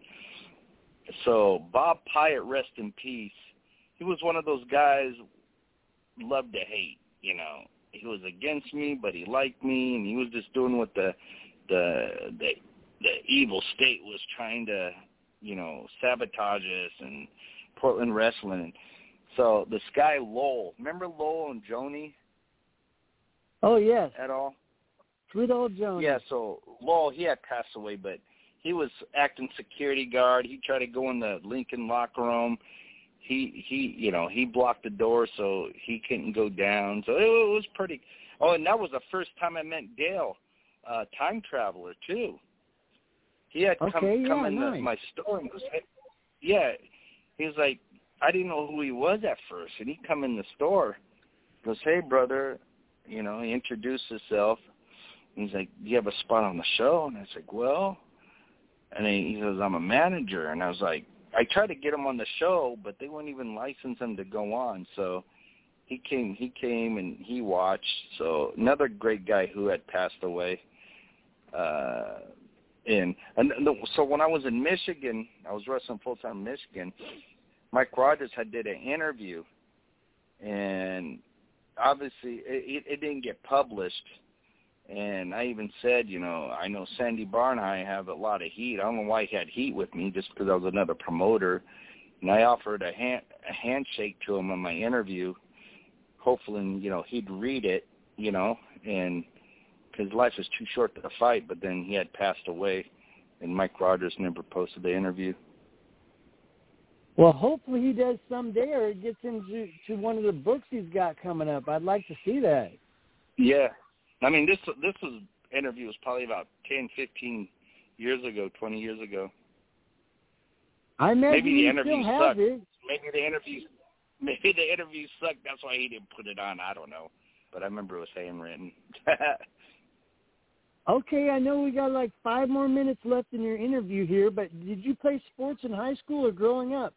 so Bob Pyatt, rest in peace, he was one of those guys loved to hate, you know. He was against me, but he liked me, and he was just doing what the the the, the evil state was trying to, you know, sabotage us and Portland wrestling. So this guy Lowell, remember Lowell and Joni? Oh, yes. At all? Sweet old Jones. Yeah, so Lowell, he had passed away, but he was acting security guard. He tried to go in the Lincoln locker room. He, he, you know, he blocked the door so he couldn't go down. So it, it was pretty. Oh, and that was the first time I met Dale, uh, time traveler too. He had come, Okay, come yeah, in nice. the, my store and was, yeah, he was like, I didn't know who he was at first, and he come in the store, goes, hey brother, you know, he introduced himself. And he's like, do you have a spot on the show? And I was like, well, and he, he says, I'm a manager, and I was like, I tried to get him on the show, but they wouldn't even license him to go on. So he came, he came and he watched. So another great guy who had passed away. Uh, and, and so when I was in Michigan, I was wrestling full time in Michigan. Mike Rogers had did an interview, and obviously it, it didn't get published. And I even said, you know, I know Sandy Barr and I have a lot of heat. I don't know why he had heat with me, just because I was another promoter. And I offered a, hand, a handshake to him in my interview, hopefully, you know, he'd read it, you know, and because life is too short to fight. But then he had passed away, and Mike Rogers never posted the interview. Well, hopefully he does someday, or it gets into to one of the books he's got coming up. I'd like to see that. Yeah. I mean, this this was, interview was probably about ten, fifteen years ago, twenty years ago. I imagine maybe the he interview still sucked. has it. Maybe the interview, maybe the interview sucked. That's why he didn't put it on. I don't know, but I remember it was handwritten. Okay, I know we got like five more minutes left in your interview here, but did you play sports in high school or growing up?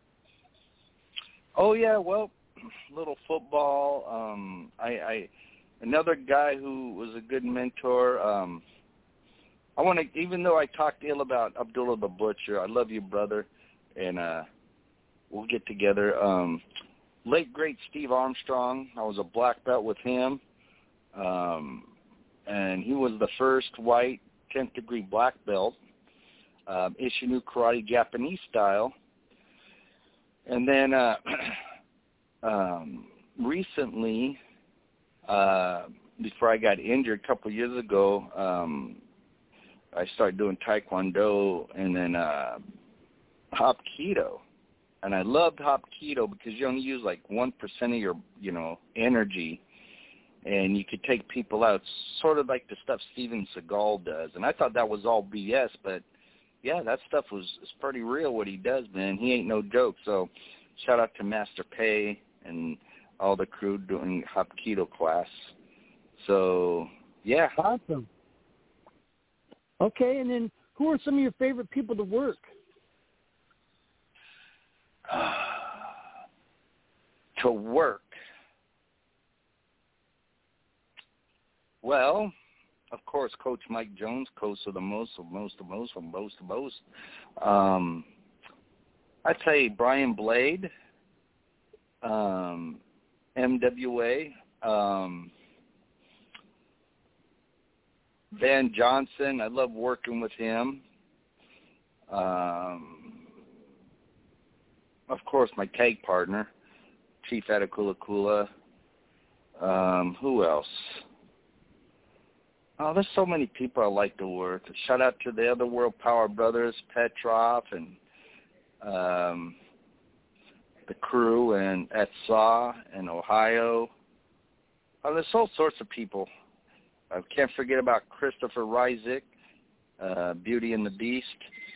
Oh yeah, well, little football. Um, I, I another guy who was a good mentor. Um, I want to, even though I talked ill about Abdullah the Butcher, I love you, brother, and uh, we'll get together. Um, late great Steve Armstrong. I was a black belt with him, um, and he was the first white tenth degree black belt, um, Isshinnu Karate Japanese style. And then uh, um, recently, uh, before I got injured a couple of years ago, um, I started doing Taekwondo and then uh, Hapkido. And I loved Hapkido because you only use like one percent of your, you know, energy, and you could take people out, sort of like the stuff Steven Seagal does. And I thought that was all B S, but yeah, that stuff was is pretty real what he does, man. He ain't no joke. So shout out to Master Pei and all the crew doing Hapkido class. So, yeah. Awesome. Okay, and then who are some of your favorite people to work? To work. Well, of course, Coach Mike Jones, coach of the most, of most, of most, from most to most. Um, I'd say Brian Blade, um, M W A, um, Van Johnson. I love working with him. Um, of course, my tag partner, Chief Atakula Kula. Um, who else? Oh, there's so many people I like to work. Shout out to the other World Power brothers, Petrov and um, the crew, and at S A and Ohio. Oh, there's all sorts of people. I can't forget about Christopher Ryzik, uh, Beauty and the Beast.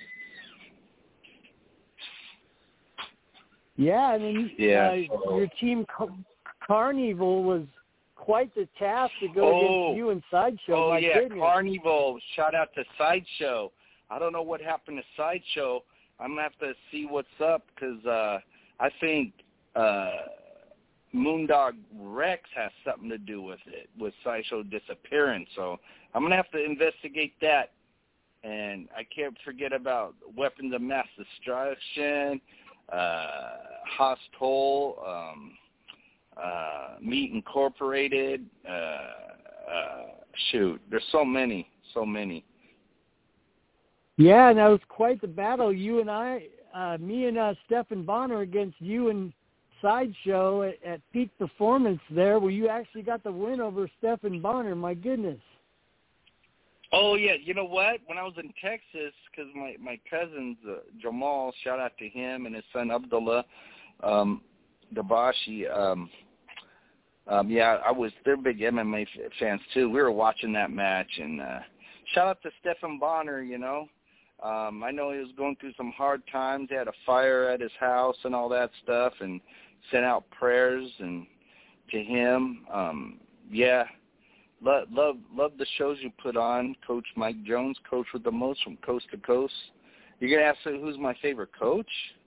Yeah, and then yeah. uh, your team Car- Carnival was quite the task to go oh, against you in Sideshow. Oh, My yeah, goodness. Carnival. Shout out to Sideshow. I don't know what happened to Sideshow. I'm going to have to see what's up because uh, I think uh, Moondog Rex has something to do with it, with Sideshow disappearance. So I'm going to have to investigate that. And I can't forget about Weapons of Mass Destruction, uh, Hostile, um, uh, Meat Incorporated. Uh, uh, shoot, there's so many, so many. Yeah, and that was quite the battle. You and I, uh, me and uh, Stephan Bonner against you and Sideshow at, at Peak Performance there, where you actually got the win over Stephan Bonner. My goodness. Oh, yeah. You know what? When I was in Texas, because my, my cousins, uh, Jamal, shout out to him, and his son Abdullah um, Dabashi, um, um, yeah, I was, they're big M M A f- fans, too. We were watching that match, and uh, shout out to Stephan Bonner, you know. Um, I know he was going through some hard times. He had a fire at his house and all that stuff, and sent out prayers and to him. Um, yeah. Love, love, love the shows you put on, Coach Mike Jones, coach with the most from coast to coast. You're going to ask me who's my favorite coach?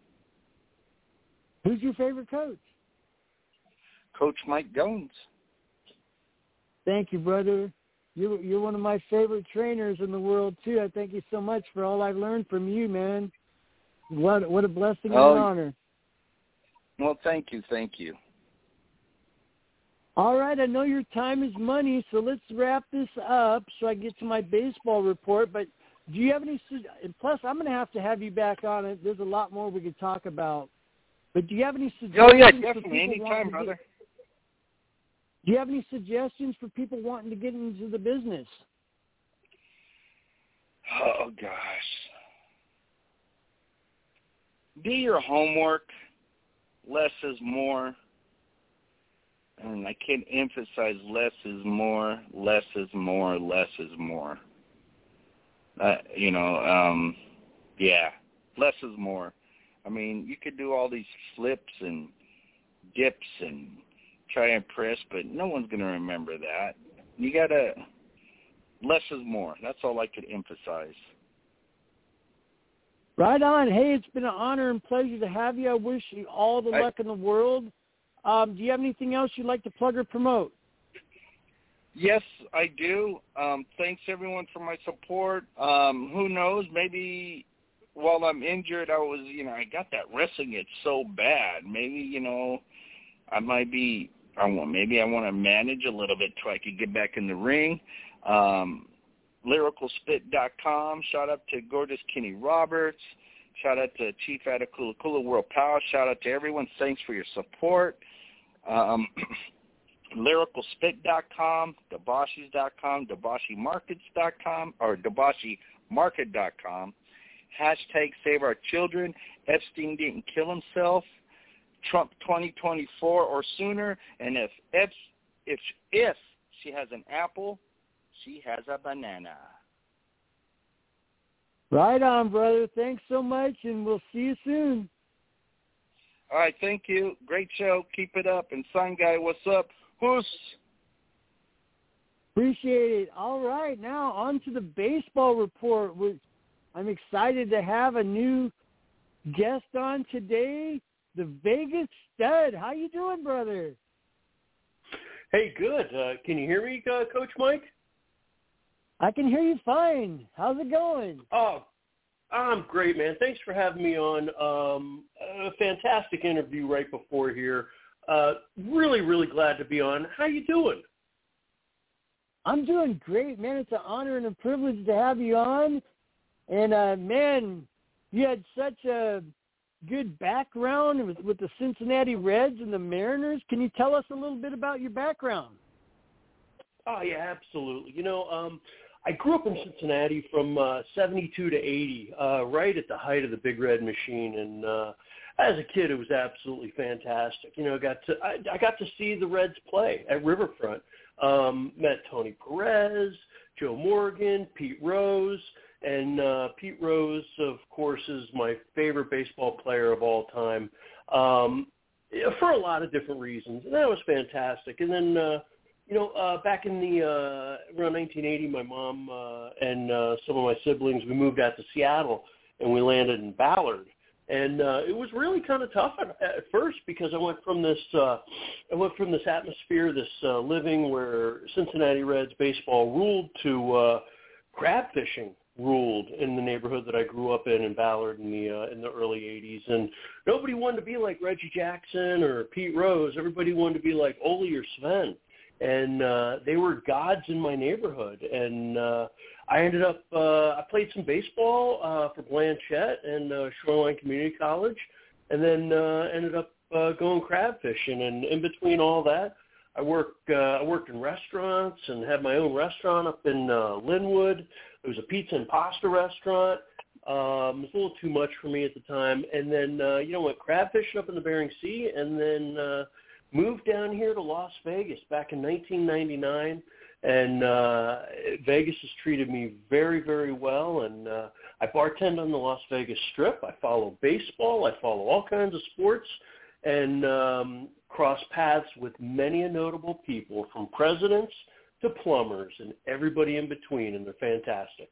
Who's your favorite coach? Coach Mike Jones. Thank you, brother. You're, you're one of my favorite trainers in the world, too. I thank you so much for all I've learned from you, man. What, what a blessing oh, and an honor. Well, thank you, thank you. All right, I know your time is money, so let's wrap this up so I get to my baseball report. But do you have any – and plus, I'm going to have to have you back on it. There's a lot more we could talk about. But do you have any suggestions? Oh, yeah, definitely. Anytime, brother. Get, do you have any suggestions for people wanting to get into the business? Oh, gosh. do your homework. Less is more. And I can't emphasize less is more, less is more, less is more. Uh, you know, um, yeah, less is more. I mean, you could do all these flips and dips and try to impress, but no one's going to remember that. You got to, less is more. That's all I could emphasize. Right on. Hey, it's been an honor and pleasure to have you. I wish you all the I, luck in the world. Um, do you have anything else you'd like to plug or promote? Yes, I do. Um, thanks, everyone, for my support. Um, who knows? Maybe while I'm injured, I was, you know, I got that wrestling itch so bad. Maybe, you know, I might be, I want, maybe I want to manage a little bit so I could get back in the ring. Um, lyrical spit dot com. Shout out to Gorgeous Kenny Roberts. Shout out to Chief Atakula Kula World Power. Shout out to everyone. Thanks for your support. Um, lyrical spit dot com, debashis dot com, debashi markets dot com, or debashi market dot com. Hashtag Save Our Children. Epstein didn't kill himself. Trump twenty twenty-four or sooner. And if if if if she has an apple, she has a banana. Right on, brother. Thanks so much, and we'll see you soon. All right, thank you. Great show. Keep it up. And Sign Guy, what's up? Who's? Appreciate it. All right, now on to the baseball report. I'm excited to have a new guest on today, the Vegas Stud. How you doing, brother? Hey, good. Uh, can you hear me, uh, Coach Mike? I can hear you fine. How's it going? Oh, I'm great, man. Thanks for having me on. Um, a fantastic interview right before here. Uh, really, really glad to be on. How you doing? I'm doing great, man. It's an honor and a privilege to have you on. And, uh, man, you had such a good background with, with the Cincinnati Reds and the Mariners. Can you tell us a little bit about your background? Oh, yeah, absolutely. You know, um, I grew up in Cincinnati from uh, seventy-two to eighty, uh, right at the height of the Big Red Machine. And uh, as a kid, it was absolutely fantastic. You know, got to I, I got to see the Reds play at Riverfront. Um, met Tony Perez, Joe Morgan, Pete Rose. And uh, Pete Rose, of course, is my favorite baseball player of all time um, for a lot of different reasons. And that was fantastic. And then, uh, you know, uh, back in the uh, around nineteen eighty, my mom uh, and uh, some of my siblings, we moved out to Seattle, and we landed in Ballard. And uh, it was really kind of tough at, at first because I went from this uh, I went from this atmosphere, this uh, living where Cincinnati Reds baseball ruled, to uh, crab fishing ruled in the neighborhood that I grew up in in Ballard in the uh, in the early eighties. And nobody wanted to be like Reggie Jackson or Pete Rose. Everybody wanted to be like Ole or Sven. And uh, they were gods in my neighborhood. And uh, I ended up, uh, I played some baseball uh, for Blanchette and uh, Shoreline Community College, and then uh, ended up uh, going crab fishing. And in between all that, I worked, uh, I worked in restaurants and had my own restaurant up in uh, Linwood. It was a pizza and pasta restaurant. Um, it was a little too much for me at the time. And then, uh, you know, went crab fishing up in the Bering Sea, and then uh, moved down here to Las Vegas back in nineteen ninety-nine, and uh, Vegas has treated me very, very well, and uh, I bartend on the Las Vegas Strip. I follow baseball. I follow all kinds of sports, and um, cross paths with many notable people, from presidents to plumbers and everybody in between, and they're fantastic.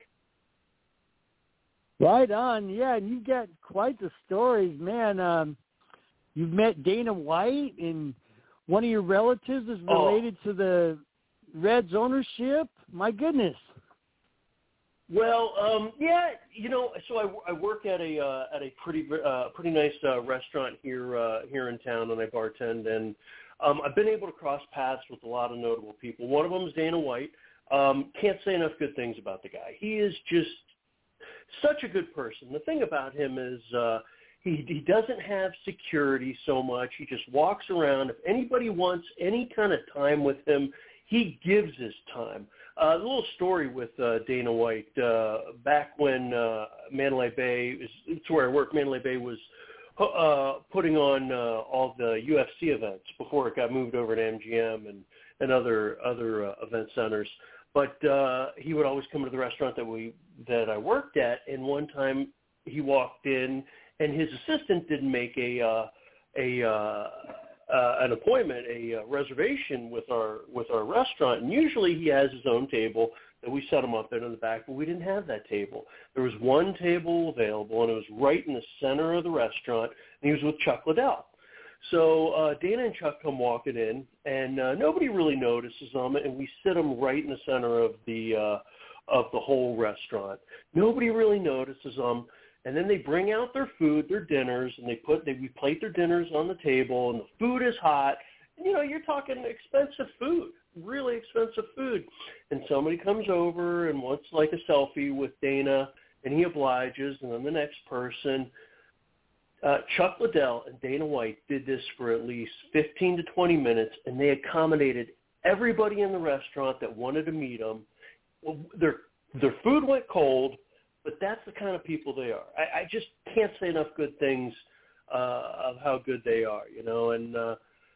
Right on. Yeah, and you've got quite the stories, man. Um, you've met Dana White, and one of your relatives is related oh. to the Reds ownership. My goodness. Well, um, yeah, you know, so I, I work at a uh, at a pretty uh, pretty nice uh, restaurant here uh, here in town, and I bartend, and um, I've been able to cross paths with a lot of notable people. One of them is Dana White. Um, can't say enough good things about the guy. He is just such a good person. The thing about him is uh, he he doesn't have security so much. He just walks around. If anybody wants any kind of time with him, he gives his time. uh, a little story with uh, Dana White. Uh, back when uh, Mandalay Bay, is, it's where I work, Mandalay Bay was uh, putting on uh, all the U F C events before it got moved over to M G M and, and other other uh, event centers. But uh, he would always come to the restaurant that we that I worked at, and one time he walked in, and his assistant didn't make a uh, a uh, uh, an appointment, a uh, reservation with our with our restaurant. And usually he has his own table that we set him up in in the back, but we didn't have that table. There was one table available, and it was right in the center of the restaurant, and he was with Chuck Liddell. So uh, Dana and Chuck come walking in, and uh, nobody really notices them, and we sit them right in the center of the uh, of the whole restaurant. Nobody really notices them, and then they bring out their food, their dinners, and they put they we plate their dinners on the table, and the food is hot. And, you know, you're talking expensive food, really expensive food. And somebody comes over and wants like a selfie with Dana, and he obliges, and then the next person. Uh, Chuck Liddell and Dana White did this for at least fifteen to twenty minutes, and they accommodated everybody in the restaurant that wanted to meet them. Well, their their food went cold, but that's the kind of people they are. I, I just can't say enough good things uh, of how good they are, you know. And uh,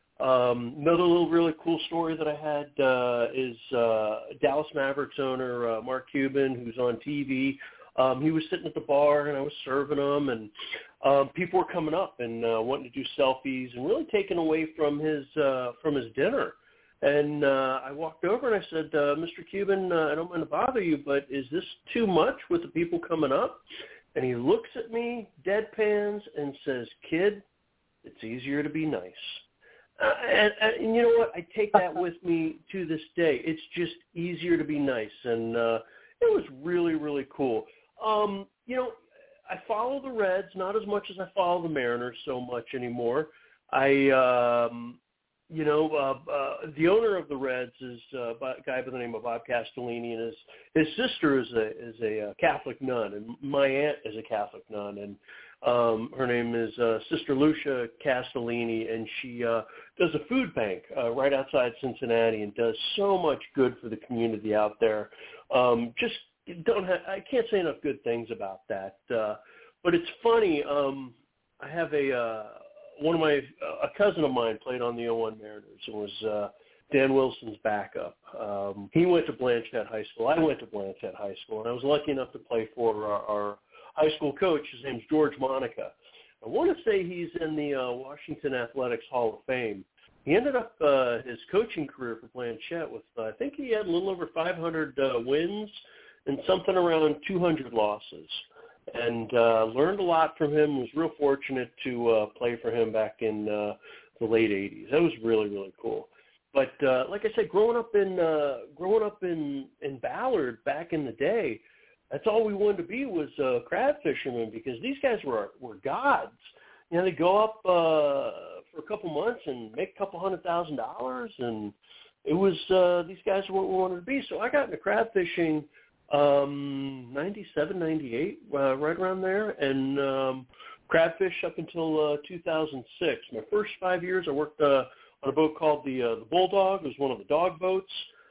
um, another little really cool story that I had uh, is uh, Dallas Mavericks owner uh, Mark Cuban, who's on T V. Um, he was sitting at the bar, and I was serving him, and um, people were coming up and uh, wanting to do selfies and really taking away from his uh, from his dinner. And uh, I walked over and I said, uh, Mister Cuban, uh, I don't want to bother you, but is this too much with the people coming up? And he looks at me, deadpans, and says, kid, it's easier to be nice. Uh, and, and you know what? I take that with me to this day. It's just easier to be nice. And uh, it was really, really cool. Um, you know, I follow the Reds, not as much as I follow the Mariners so much anymore. I, um, you know, uh, uh, the owner of the Reds is uh, a guy by the name of Bob Castellini, and his his sister is a is a uh, Catholic nun, and my aunt is a Catholic nun, and um, her name is uh, Sister Lucia Castellini, and she uh, does a food bank uh, right outside Cincinnati, and does so much good for the community out there. Um, just don't have, I can't say enough good things about that. Uh, but it's funny. Um, I have a uh, one of my a cousin of mine played on the oh one Mariners and was uh, Dan Wilson's backup. Um, he went to Blanchette High School. I went to Blanchette High School, and I was lucky enough to play for our, our high school coach. His name's George Monica. I want to say he's in the uh, Washington Athletics Hall of Fame. He ended up uh, his coaching career for Blanchette with uh, I think he had a little over five hundred uh, wins and something around two hundred losses, and uh, learned a lot from him. Was real fortunate to uh, play for him back in uh, the late eighties. That was really, really cool. But uh, like I said, growing up in uh, growing up in, in Ballard back in the day, that's all we wanted to be was uh, crab fishermen, because these guys were were gods. You know, they go up uh, for a couple months and make a couple hundred thousand dollars, and it was uh, these guys were what we wanted to be. So I got into crab fishing. Um, ninety-seven, ninety-eight, uh, right around there, and um, crabfish up until uh, two thousand six. My first five years, I worked uh, on a boat called the uh, the Bulldog. It was one of the dog boats.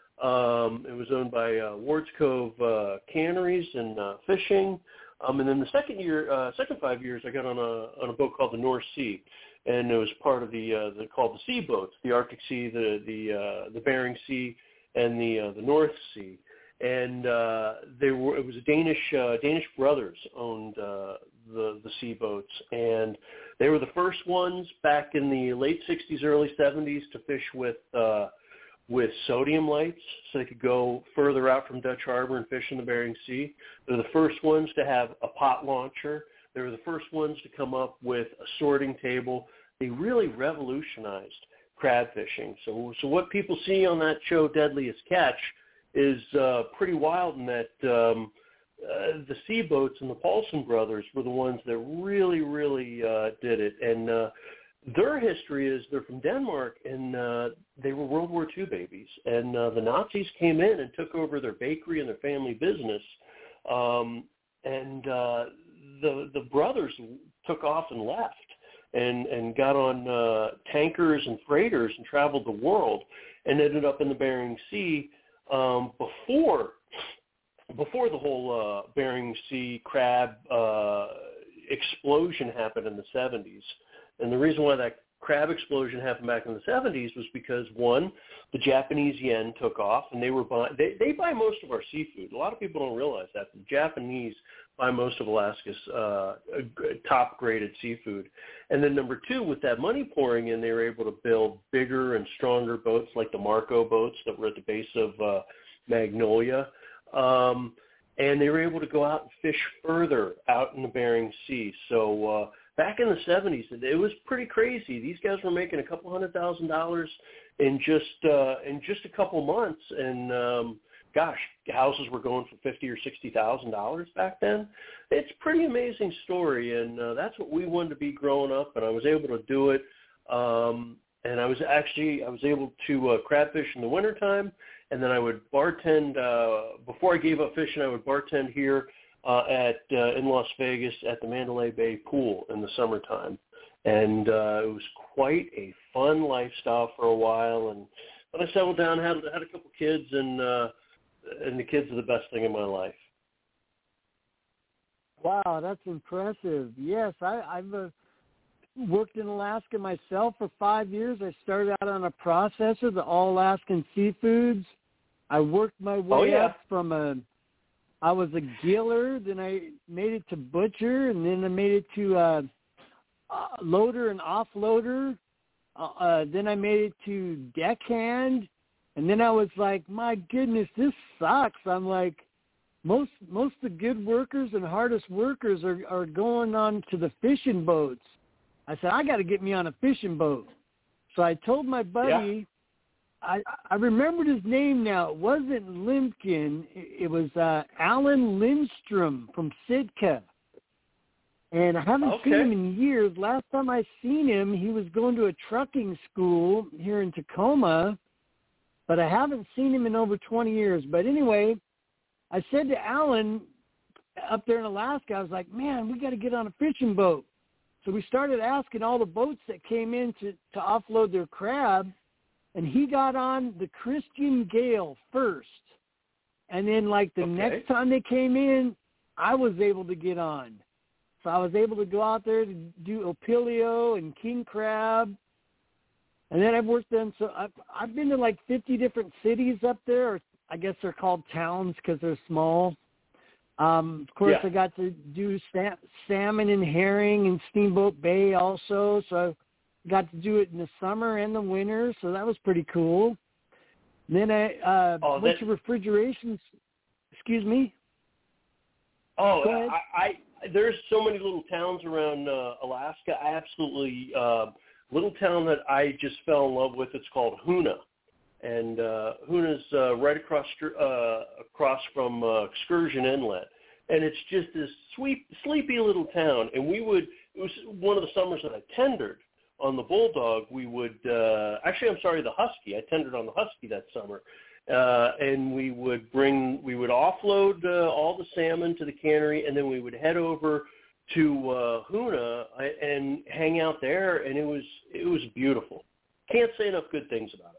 Um, it was owned by uh, Wards Cove uh, Canneries and uh, Fishing. Um, and then the second year, uh, second five years, I got on a on a boat called the North Sea, and it was part of the uh, the called the Sea Boats, the Arctic Sea, the the uh, the Bering Sea, and the uh, the North Sea. And uh, they were, it was a Danish uh, Danish brothers owned uh, the the sea boats, and they were the first ones back in the late sixties, early seventies to fish with uh, with sodium lights, so they could go further out from Dutch Harbor and fish in the Bering Sea. They're the first ones to have a pot launcher. They were the first ones to come up with a sorting table. They really revolutionized crab fishing. So, so what people see on that show, Deadliest Catch, is uh, pretty wild in that um, uh, the Sea Boats and the Paulson brothers were the ones that really, really uh, did it. And uh, their history is they're from Denmark, and uh, they were World War Two babies. And uh, the Nazis came in and took over their bakery and their family business. Um, and uh, the the brothers took off and left and, and got on uh, tankers and freighters and traveled the world and ended up in the Bering Sea. um, before before the whole uh, Bering Sea crab uh, explosion happened in the seventies. And the reason why that crab explosion happened back in the seventies was because, one, the Japanese yen took off, and they were buy, they, they buy most of our seafood. A lot of people don't realize that. The Japanese buy most of Alaska's uh, top-graded seafood. And then number two, with that money pouring in, they were able to build bigger and stronger boats like the Marco boats that were at the base of uh, Magnolia. Um, and they were able to go out and fish further out in the Bering Sea. So uh, back in the seventies, it was pretty crazy. These guys were making a couple hundred thousand dollars in just uh, in just a couple months, and um, gosh, houses were going for fifty or sixty thousand dollars back then. It's a pretty amazing story, and uh, that's what we wanted to be growing up. And I was able to do it. Um, and I was actually I was able to uh, crab fish in the wintertime. And then I would bartend, uh, before I gave up fishing, I would bartend here uh, at uh, in Las Vegas at the Mandalay Bay Pool in the summertime. And uh, it was quite a fun lifestyle for a while. And then I settled down, had, had a couple kids, and uh, and the kids are the best thing in my life. Wow, that's impressive. Yes, I, I've uh, worked in Alaska myself for five years. I started out on a processor, the All Alaskan Seafoods. I worked my way oh, yeah. up from a, I was a giller, then I made it to butcher, and then I made it to uh, uh, loader and offloader. Uh, uh, then I made it to deckhand, and then I was like, my goodness, this sucks. I'm like, most most of the good workers and hardest workers are, are going on to the fishing boats. I said, I got to get me on a fishing boat. So I told my buddy, yeah. I, I remembered his name now. It wasn't Limpkin. It, it was uh, Alan Lindstrom from Sitka. And I haven't okay. seen him in years. Last time I seen him, he was going to a trucking school here in Tacoma. But I haven't seen him in over twenty years. But anyway, I said to Alan up there in Alaska, I was like, man, we got to get on a fishing boat. So we started asking all the boats that came in to, to offload their crab, and he got on the Christian Gale first. And then, like, the okay. next time they came in, I was able to get on. So I was able to go out there to do Opilio and king crab. And then I've worked on, so I've, I've been to, like, fifty different cities up there, or I guess they're called towns because they're small. Um, of course, yeah. I got to do sa- salmon and herring in Steamboat Bay also, so I got to do it in the summer and the winter, so that was pretty cool. And then I uh, oh, went that... to refrigeration. Excuse me? Oh, I, I there's so many little towns around uh, Alaska. I absolutely, uh, little town that I just fell in love with, it's called Hoonah. And uh, Hoonah's uh, right across uh, across from uh, Excursion Inlet, and it's just this sweet, sleepy little town. And we would, it was one of the summers that I tendered on the Bulldog. We would, uh, actually, I'm sorry, the Husky. I tendered on the Husky that summer, uh, and we would bring, we would offload uh, all the salmon to the cannery, and then we would head over to uh, Hoonah and hang out there, and it was, it was beautiful. Can't say enough good things about it.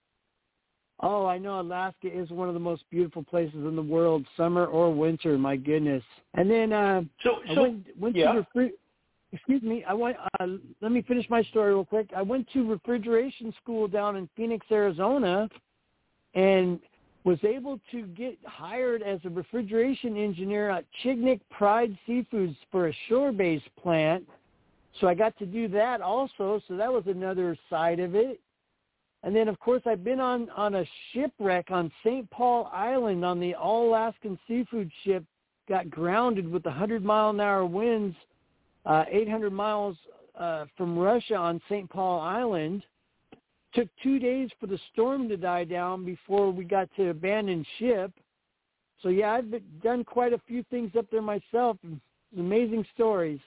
Oh, I know Alaska is one of the most beautiful places in the world, summer or winter. My goodness! And then uh, so, I so went, went yeah. to refri- excuse me. I went. Uh, let me finish my story real quick. I went to refrigeration school down in Phoenix, Arizona, and was able to get hired as a refrigeration engineer at Chignik Pride Seafoods for a shore-based plant. So I got to do that also. So that was another side of it. And then, of course, I've been on, on a shipwreck on Saint Paul Island on the All-Alaskan Seafood ship, got grounded with the one hundred mile an hour winds, uh, eight hundred miles uh, from Russia on Saint Paul Island. Took two days for the storm to die down before we got to abandon ship. So, yeah, I've been, done quite a few things up there myself. Amazing stories.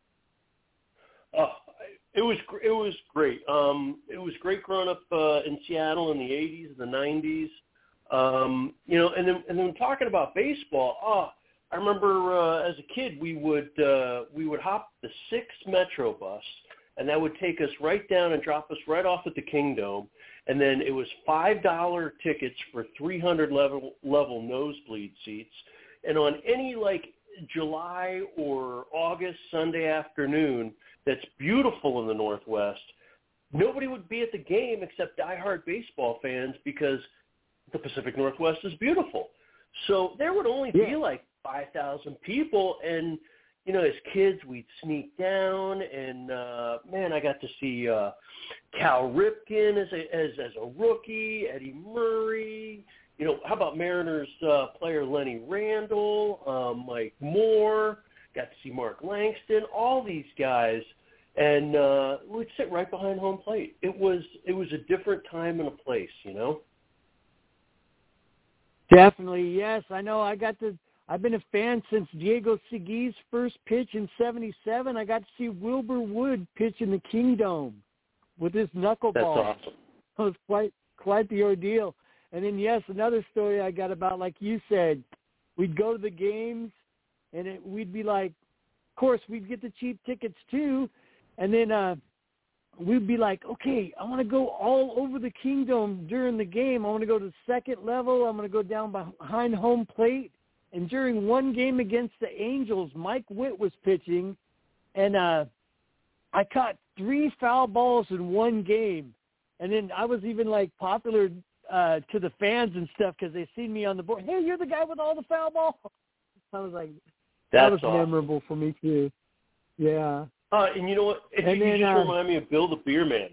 Oh, It was it was great. Um, it was great growing up uh, in Seattle in the eighties, the nineties. Um, you know, and then and then talking about baseball. Oh, I remember uh, as a kid we would uh, we would hop the six Metro bus, and that would take us right down and drop us right off at the Kingdome. And then it was five dollar tickets for three hundred level level nosebleed seats. And on any, like, July or August Sunday afternoon that's beautiful in the Northwest, nobody would be at the game except diehard baseball fans because the Pacific Northwest is beautiful. So there would only yeah. be like five thousand people, and, you know, as kids, we'd sneak down, and, uh, man, I got to see uh, Cal Ripken as a, as, as a rookie, Eddie Murray. You know, how about Mariners uh, player Lenny Randall, um, Mike Moore, got to see Mark Langston, all these guys, and uh, we'd sit right behind home plate. It was it was a different time and a place, you know? Definitely, yes. I know I got to – I've been a fan since Diego Segui's first pitch in seventy-seven. I got to see Wilbur Wood pitch in the Kingdome with his knuckleball. That's awesome. It was quite, quite the ordeal. And then, yes, another story I got about, like you said, we'd go to the games, and it, we'd be like, of course, we'd get the cheap tickets too, and then uh, we'd be like, okay, I want to go all over the Kingdome during the game. I want to go to the second level. I'm going to go down behind home plate. And during one game against the Angels, Mike Witt was pitching, and uh, I caught three foul balls in one game. And then I was even, like, popular – Uh, to the fans and stuff because they seen me on the board. Hey, you're the guy with all the foul balls. I was like, That's that was awesome. memorable for me too. Yeah. Uh, and you know what? If and you then, just uh, remind me of Bill the Beer Man.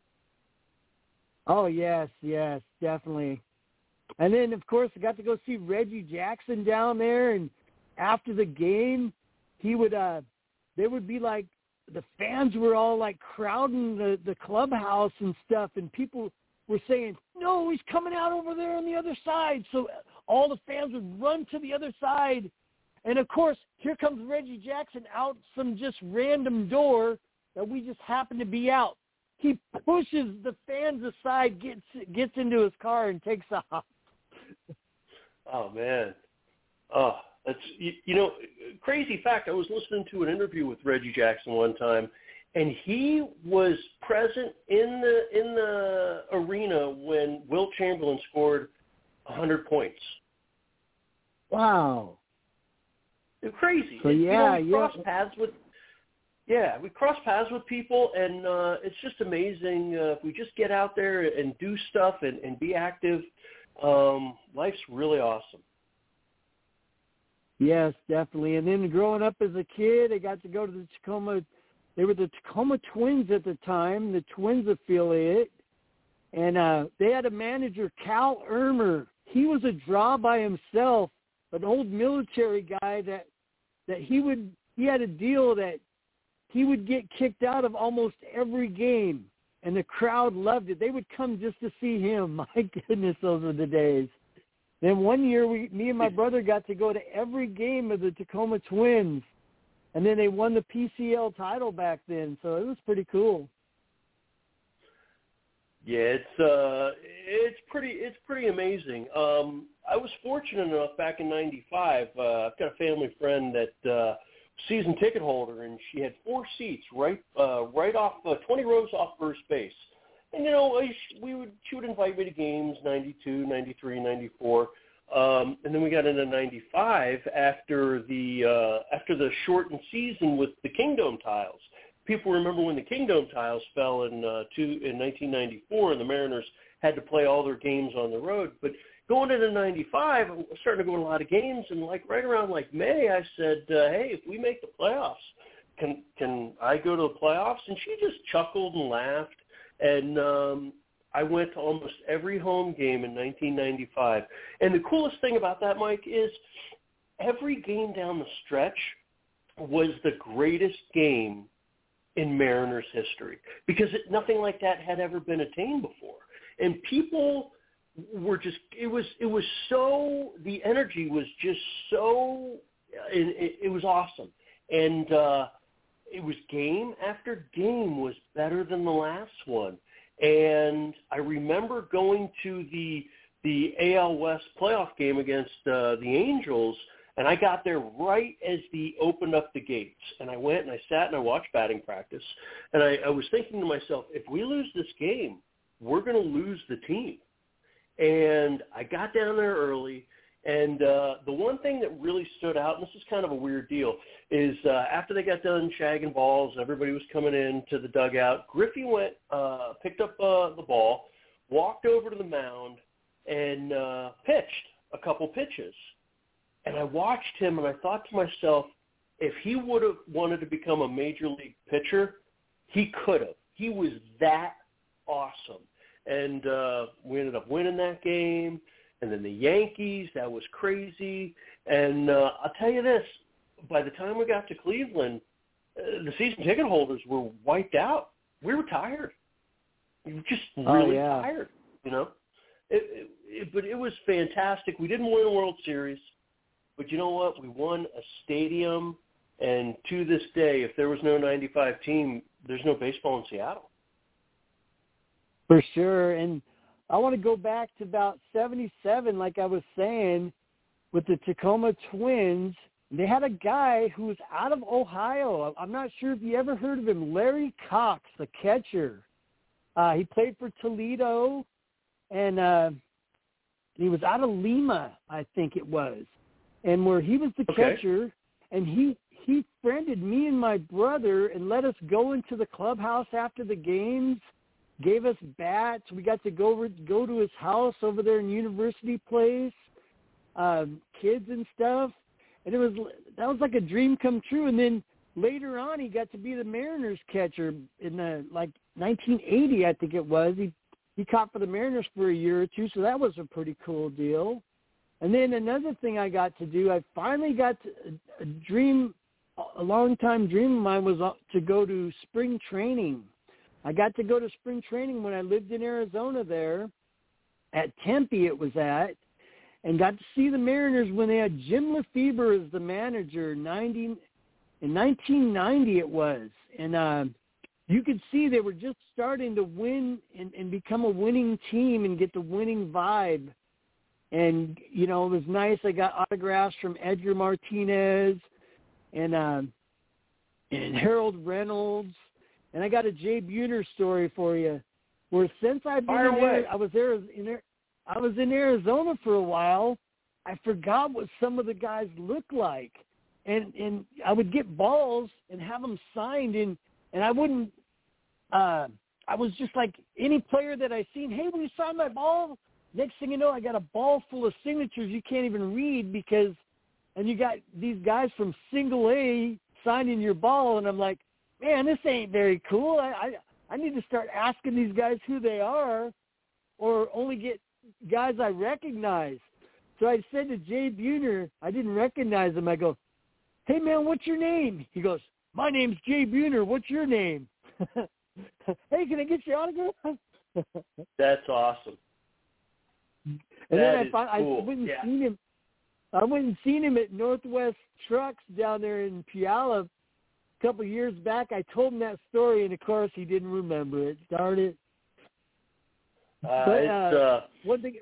Oh yes, yes, definitely. And then of course I got to go see Reggie Jackson down there, and after the game, he would uh, they would be like the fans were all like crowding the the clubhouse and stuff, and people were saying, no, he's coming out over there on the other side. So all the fans would run to the other side. And, of course, here comes Reggie Jackson out some just random door that we just happen to be out. He pushes the fans aside, gets gets into his car, and takes off. Oh, man. Oh, that's, you, you know, crazy fact, I was listening to an interview with Reggie Jackson one time, and he was present in the in the arena when Wilt Chamberlain scored one hundred points. Wow. It's crazy. So, it, yeah, you know, we cross yeah. paths with Yeah, we cross paths with people, and uh, it's just amazing. Uh, if we just get out there and do stuff and, and be active, um, life's really awesome. Yes, definitely. And then growing up as a kid, I got to go to the Tacoma. They were the Tacoma Twins at the time, the Twins affiliate, and uh, they had a manager, Cal Irmer. He was a draw by himself, an old military guy that that he would he had a deal that he would get kicked out of almost every game, and the crowd loved it. They would come just to see him. My goodness, those were the days. Then one year, we, me and my brother got to go to every game of the Tacoma Twins, and then they won the P C L title back then, so it was pretty cool. Yeah, it's uh, it's pretty it's pretty amazing. Um, I was fortunate enough back in ninety-five. Uh, I've got a family friend that uh, season ticket holder, and she had four seats right uh, right off uh, twenty rows off first base. And you know, I, we would she would invite me to games ninety-two, ninety-three, ninety-four, um, and then we got into ninety-five after the uh, after the shortened season with the Kingdome tiles. People remember when the Kingdome tiles fell in uh, two, in nineteen ninety-four, and the Mariners had to play all their games on the road. But going into ninety-five, I'm starting to go to a lot of games, and like right around like May, I said, uh, "Hey, if we make the playoffs, can can I go to the playoffs?" And she just chuckled and laughed, and um, I went to almost every home game in nineteen ninety-five. And the coolest thing about that, Mike, is every game down the stretch was the greatest game in Mariners history, because it, nothing like that had ever been attained before. And people were just, it was, it was so, the energy was just so, it, it was awesome. And uh, it was game after game was better than the last one. And I remember going to the, the A L West playoff game against uh, the Angels And I got there right as they opened up the gates. And I went and I sat and I watched batting practice. And I, I was thinking to myself, if we lose this game, we're going to lose the team. And I got down there early. And uh, the one thing that really stood out, and this is kind of a weird deal, is uh, after they got done shagging balls, everybody was coming in to the dugout. Griffey went, uh, picked up uh, the ball, walked over to the mound, and uh, pitched a couple pitches. And I watched him, and I thought to myself, if he would have wanted to become a major league pitcher, he could have. He was that awesome. And uh, we ended up winning that game. And then the Yankees, that was crazy. And uh, I'll tell you this, by the time we got to Cleveland, uh, the season ticket holders were wiped out. We were tired. We were just really oh, yeah. tired, you know. It, it, it, but it was fantastic. We didn't win a World Series. But you know what? We won a stadium. And to this day, if there was no ninety-five team, there's no baseball in Seattle. For sure. And I want to go back to about seventy-seven, like I was saying, with the Tacoma Twins. They had a guy who was out of Ohio. I'm not sure if you ever heard of him, Larry Cox, the catcher. Uh, he played for Toledo, and uh, he was out of Lima, I think it was. And where he was the okay. catcher, and he, he friended me and my brother and let us go into the clubhouse after the games. Gave us bats. We got to go over, go to his house over there in University Place, um, kids and stuff. And it was that was like a dream come true. And then later on, he got to be the Mariners catcher in the like nineteen eighty, I think it was. He he caught for the Mariners for a year or two, so that was a pretty cool deal. And then another thing I got to do, I finally got to, a, a dream, a long time dream of mine was to go to spring training. I got to go to spring training when I lived in Arizona there, at Tempe it was at, and got to see the Mariners when they had Jim Lefebvre as the manager ninety, in nineteen ninety it was. And uh, you could see they were just starting to win and, and become a winning team and get the winning vibe. And, you know, it was nice. I got autographs from Edgar Martinez and, uh, and Harold Reynolds. And I got a Jay Buhner story for you, where since I've been in there, I was there in I was in Arizona for a while. I forgot what some of the guys looked like, and and I would get balls and have them signed, and and I wouldn't. Uh, I was just like any player that I seen. Hey, will you sign my ball? Next thing you know, I got a ball full of signatures you can't even read because, and you got these guys from Single A signing your ball, and I'm like, man, this ain't very cool. I, I I need to start asking these guys who they are, or only get guys I recognize. So I said to Jay Buhner, I didn't recognize him. I go, hey, man, what's your name? He goes, my name's Jay Buhner. What's your name? Hey, can I get your autograph? That's awesome. And that then I, is found, cool. I went and yeah. seen him. I went and seen him at Northwest Trucks down there in Puyallup a couple of years back. I told him that story, and of course he didn't remember it. Darn it! Uh, but it's, uh, uh, one thing.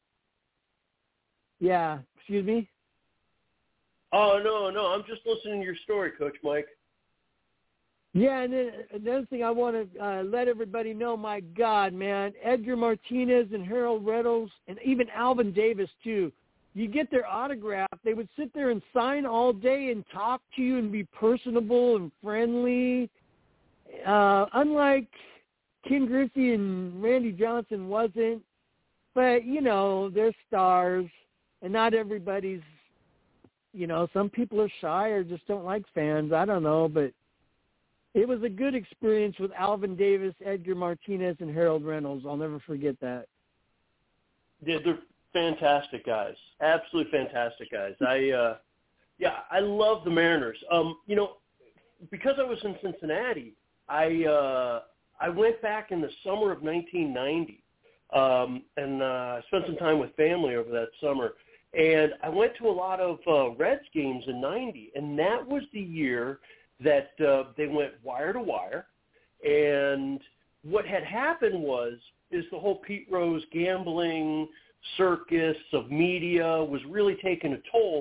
Yeah, excuse me. Oh no, no, I'm just listening to your story, Coach Mike. Yeah, and then another thing I want to uh, let everybody know, my God, man, Edgar Martinez and Harold Reynolds, and even Alvin Davis, too. You get their autograph, they would sit there and sign all day and talk to you and be personable and friendly. Uh, unlike Ken Griffey and Randy Johnson wasn't. But, you know, they're stars, and not everybody's, you know, some people are shy or just don't like fans. I don't know, but it was a good experience with Alvin Davis, Edgar Martinez, and Harold Reynolds. I'll never forget that. Yeah, they're fantastic guys. Absolutely fantastic guys. I, uh, yeah, I love the Mariners. Um, you know, because I was in Cincinnati, I uh, I went back in the summer of nineteen ninety, um, and uh, I spent some time with family over that summer. And I went to a lot of uh, Reds games in ninety, and that was the year that uh, they went wire to wire. And what had happened was is the whole Pete Rose gambling circus of media was really taking a toll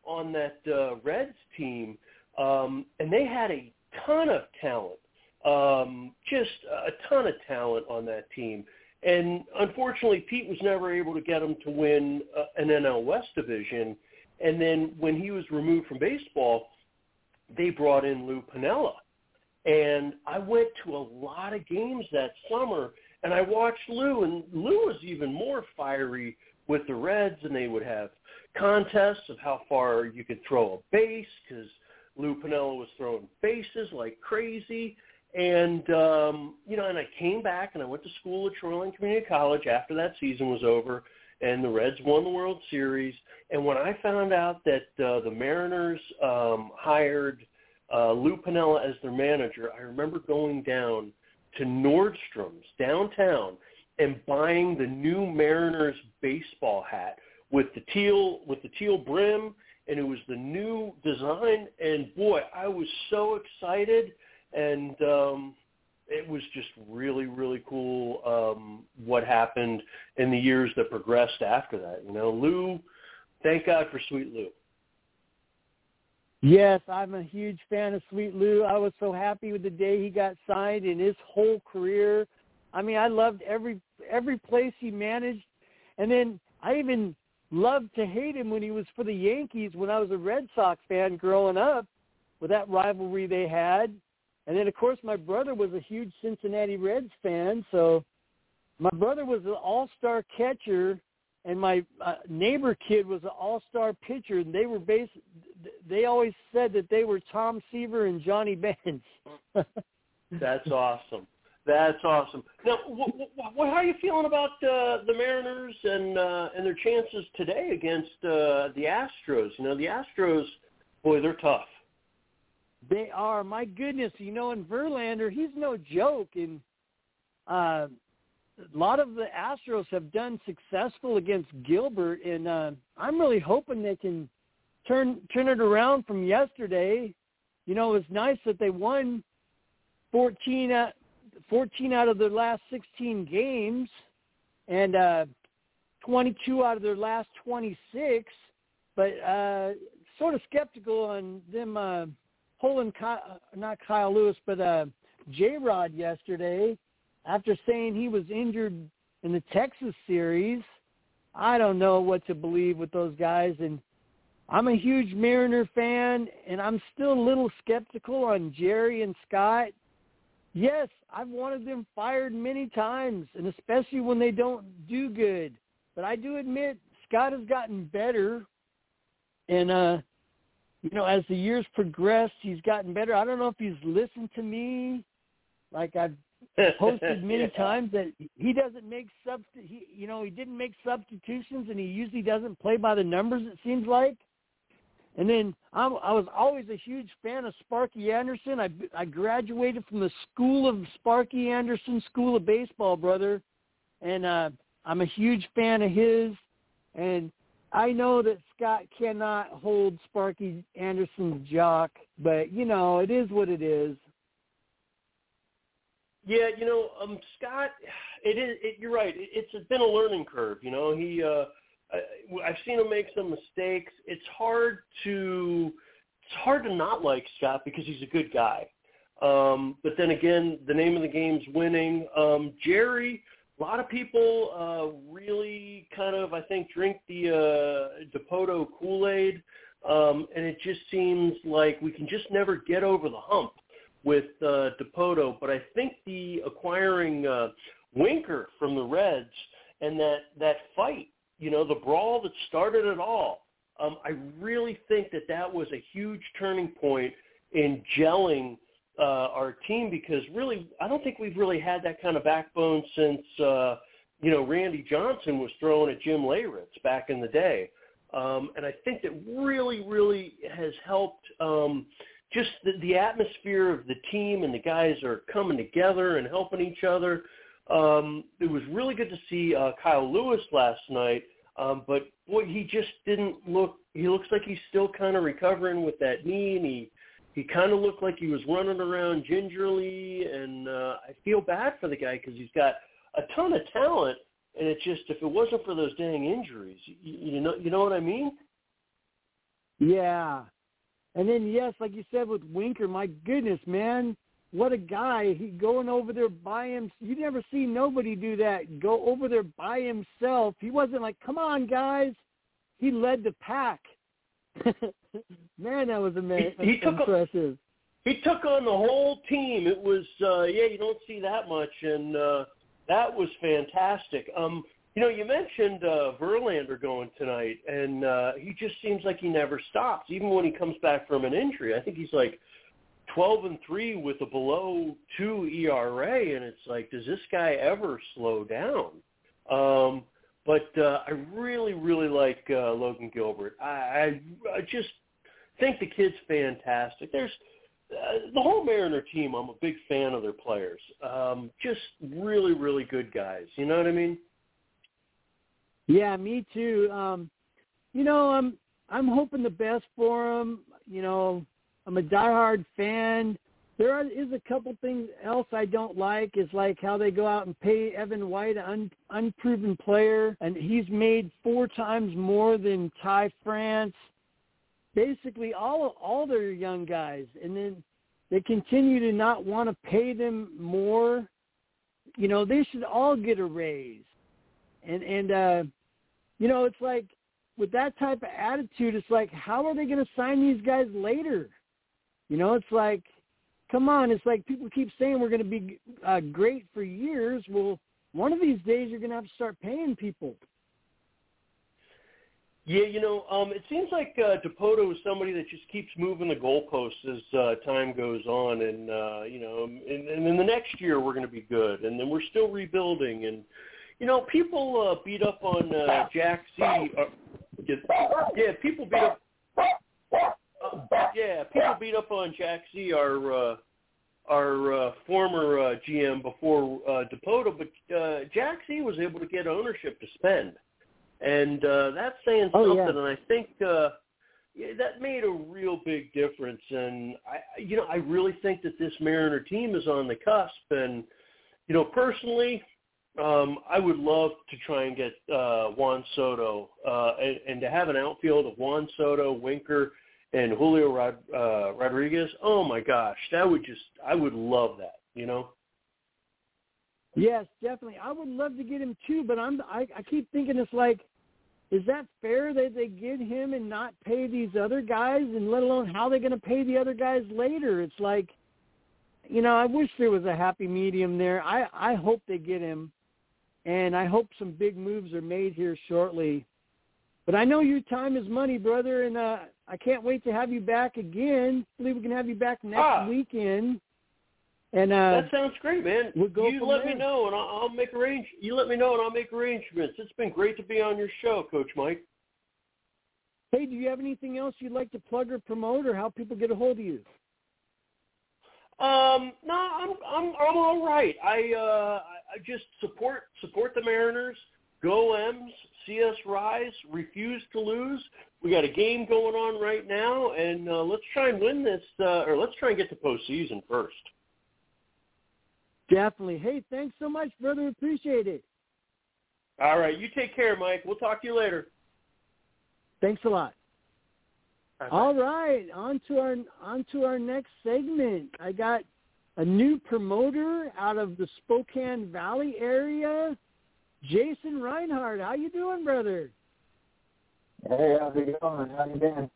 on that uh, Reds team, um, and they had a ton of talent, um, just a ton of talent on that team. And unfortunately, Pete was never able to get them to win uh, an N L West division. And then when he was removed from baseball, they brought in Lou Piniella. And I went to a lot of games that summer, and I watched Lou, and Lou was even more fiery with the Reds, and they would have contests of how far you could throw a base because Lou Piniella was throwing bases like crazy. And, um, you know, and I came back, and I went to school at Shoreline Community College after that season was over, and the Reds won the World Series. And when I found out that uh, the Mariners um, hired uh, Lou Piniella as their manager, I remember going down to Nordstrom's downtown and buying the new Mariners baseball hat with the teal with the teal brim, and it was the new design. And boy, I was so excited, and um, it was just really, really cool um, what happened in the years that progressed after that. You know, Lou, thank God for Sweet Lou. Yes, I'm a huge fan of Sweet Lou. I was so happy with the day he got signed and his whole career. I mean, I loved every every place he managed. And then I even loved to hate him when he was for the Yankees when I was a Red Sox fan growing up with that rivalry they had. And then, of course, my brother was a huge Cincinnati Reds fan. So my brother was an all-star catcher, and my uh, neighbor kid was an all-star pitcher. And they were based, they always said that they were Tom Seaver and Johnny Bench. That's awesome. That's awesome. Now, wh- wh- how are you feeling about uh, the Mariners and uh, and their chances today against uh, the Astros? You know, the Astros, boy, they're tough. They are. My goodness, you know, and Verlander, he's no joke. And uh, a lot of the Astros have done successful against Gilbert, and uh, I'm really hoping they can turn turn it around from yesterday. You know, it was nice that they won fourteen uh, fourteen out of their last sixteen games, and uh, twenty-two out of their last twenty-six. But uh, sort of skeptical on them uh, pulling Kyle, not Kyle Lewis, but uh, J-Rod yesterday after saying he was injured in the Texas series. I don't know what to believe with those guys, and I'm a huge Mariner fan, and I'm still a little skeptical on Jerry and Scott. Yes, I've wanted them fired many times, and especially when they don't do good. But I do admit Scott has gotten better, and, uh, you know, as the years progressed, he's gotten better. I don't know if he's listened to me, like I've posted many yeah. times, that he doesn't make subst- he, you know, he didn't make substitutions, and he usually doesn't play by the numbers, it seems like. And then I'm, I was always a huge fan of Sparky Anderson. I, I graduated from the school of Sparky Anderson School of Baseball, brother. And uh, I'm a huge fan of his. And I know that Scott cannot hold Sparky Anderson's jock, but, you know, it is what it is. Yeah, you know, um, Scott, it is. It, you're right. It, it's been a learning curve. You know, he. Uh, I've seen him make some mistakes. It's hard to. It's hard to not like Scott because he's a good guy. Um, but then again, the name of the game's winning. Um, Jerry, a lot of people uh, really kind of, I think, drink the uh, Dipoto Kool-Aid, um, and it just seems like we can just never get over the hump with uh, Dipoto. But I think the acquiring uh, Winker from the Reds and that, that fight, you know, the brawl that started it all, um, I really think that that was a huge turning point in gelling uh, our team, because really I don't think we've really had that kind of backbone since, uh, you know, Randy Johnson was throwing at Jim Leyritz back in the day. Um, and I think that really, really has helped um, just the, the atmosphere of the team, and the guys are coming together and helping each other. Um, it was really good to see uh, Kyle Lewis last night, um, but boy, he just didn't look. He looks like he's still kind of recovering with that knee, and he he kind of looked like he was running around gingerly. And uh, I feel bad for the guy because he's got a ton of talent, and it's just, if it wasn't for those dang injuries, you, you know, you know what I mean? Yeah. And then, yes, like you said with Winker, my goodness, man, what a guy. He going over there by him. You never see nobody do that, go over there by himself. He wasn't like, come on, guys. He led the pack. Man, that was ama- he, he impressive. Took, he took on the whole team. It was, uh, yeah, you don't see that much, and uh, that was fantastic. Um, you know, you mentioned uh, Verlander going tonight, and uh, he just seems like he never stops, even when he comes back from an injury. I think he's like twelve and three with a below two E R A, and it's like, does this guy ever slow down? Um, but uh, I really, really like uh, Logan Gilbert. I, I, I just think the kid's fantastic. There's uh, the whole Mariner team. I'm a big fan of their players. Um, just really, really good guys. You know what I mean? Yeah, me too. Um, you know, I'm I'm hoping the best for them. You know, I'm a diehard fan. There are, is a couple things else I don't like, is like how they go out and pay Evan White, an un, unproven player, and he's made four times more than Ty France. Basically, all all their young guys, and then they continue to not want to pay them more. You know, they should all get a raise. And and uh, you know, it's like with that type of attitude, it's like, how are they going to sign these guys later? You know, it's like, come on, it's like people keep saying we're going to be uh, great for years. Well, one of these days you're going to have to start paying people. Yeah, you know, um, it seems like uh, Dipoto is somebody that just keeps moving the goalposts as uh, time goes on. And, uh, you know, and, and in the next year we're going to be good. And then we're still rebuilding. And, you know, people uh, beat up on uh, Jack Z. Uh, yeah, people beat up. Uh, yeah, people beat up on Jack Z, our uh, our uh, former uh, G M before uh, Dipoto, but uh, Jack Z was able to get ownership to spend, and uh, that's saying oh, something. Yeah. And I think uh, yeah, that made a real big difference. And I, you know, I really think that this Mariner team is on the cusp. And you know, personally, um, I would love to try and get uh, Juan Soto uh, and, and to have an outfield of Juan Soto, Winker, and Julio Rod, uh, Rodriguez. Oh my gosh, that would just, I would love that, you know? Yes, definitely. I would love to get him too, but I'm, I, I keep thinking it's like, is that fair that they get him and not pay these other guys, and let alone how they're going to pay the other guys later? It's like, you know, I wish there was a happy medium there. I, I hope they get him, and I hope some big moves are made here shortly. But I know your time is money, brother, and uh, I can't wait to have you back again. I believe we can have you back next ah, weekend. And uh, that sounds great, man. We'll go you from let there. me know, and I'll, I'll make arrange. You let me know, and I'll make arrangements. It's been great to be on your show, Coach Mike. Hey, do you have anything else you'd like to plug or promote, or how people get a hold of you? Um, no, I'm I'm I'm all right. I uh I just support support the Mariners. Go M's, see us rise, refuse to lose. We got a game going on right now, and uh, let's try and win this, uh, or let's try and get to postseason first. Definitely. Hey, thanks so much, brother. Appreciate it. All right, you take care, Mike. We'll talk to you later. Thanks a lot. Bye-bye. All right, on to our on to our next segment. I got a new promoter out of the Spokane Valley area, Jason Reinhardt. How you doing, brother? Hey, how's it going? How you been?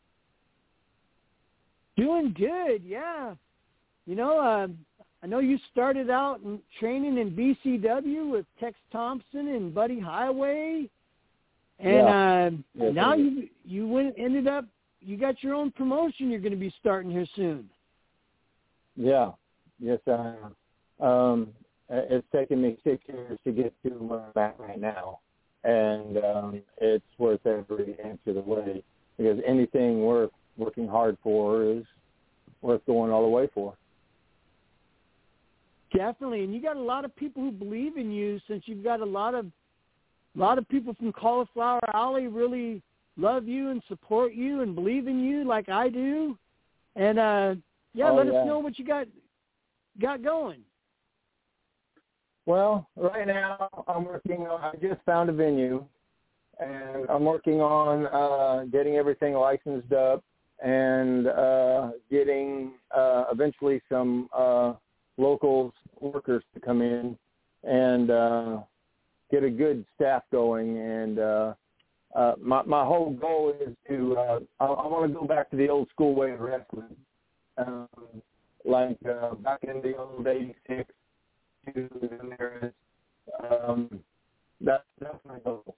Doing good, yeah. You know, uh, I know you started out in training in B C W with Tex Thompson and Buddy Highway, and yeah. uh, yes, now you you went ended up you got your own promotion. You're going to be starting here soon. Yeah, yes, I am. Um, it's taken me six years to get to where I'm at right now, and um, it's worth every inch of the way, because anything worth working hard for is worth going all the way for. Definitely, and you got a lot of people who believe in you, since you've got a lot of a lot of people from Cauliflower Alley really love you and support you and believe in you like I do. And uh, yeah, oh, let yeah. us know what you got got going. Well, right now I'm working on, I just found a venue, and I'm working on uh, getting everything licensed up and uh, getting uh, eventually some uh, local workers to come in and uh, get a good staff going. And uh, uh, my, my whole goal is to, uh, I, I want to go back to the old school way of wrestling, um, like uh, back in the old eighty-six to the era. Um, that, that's my goal.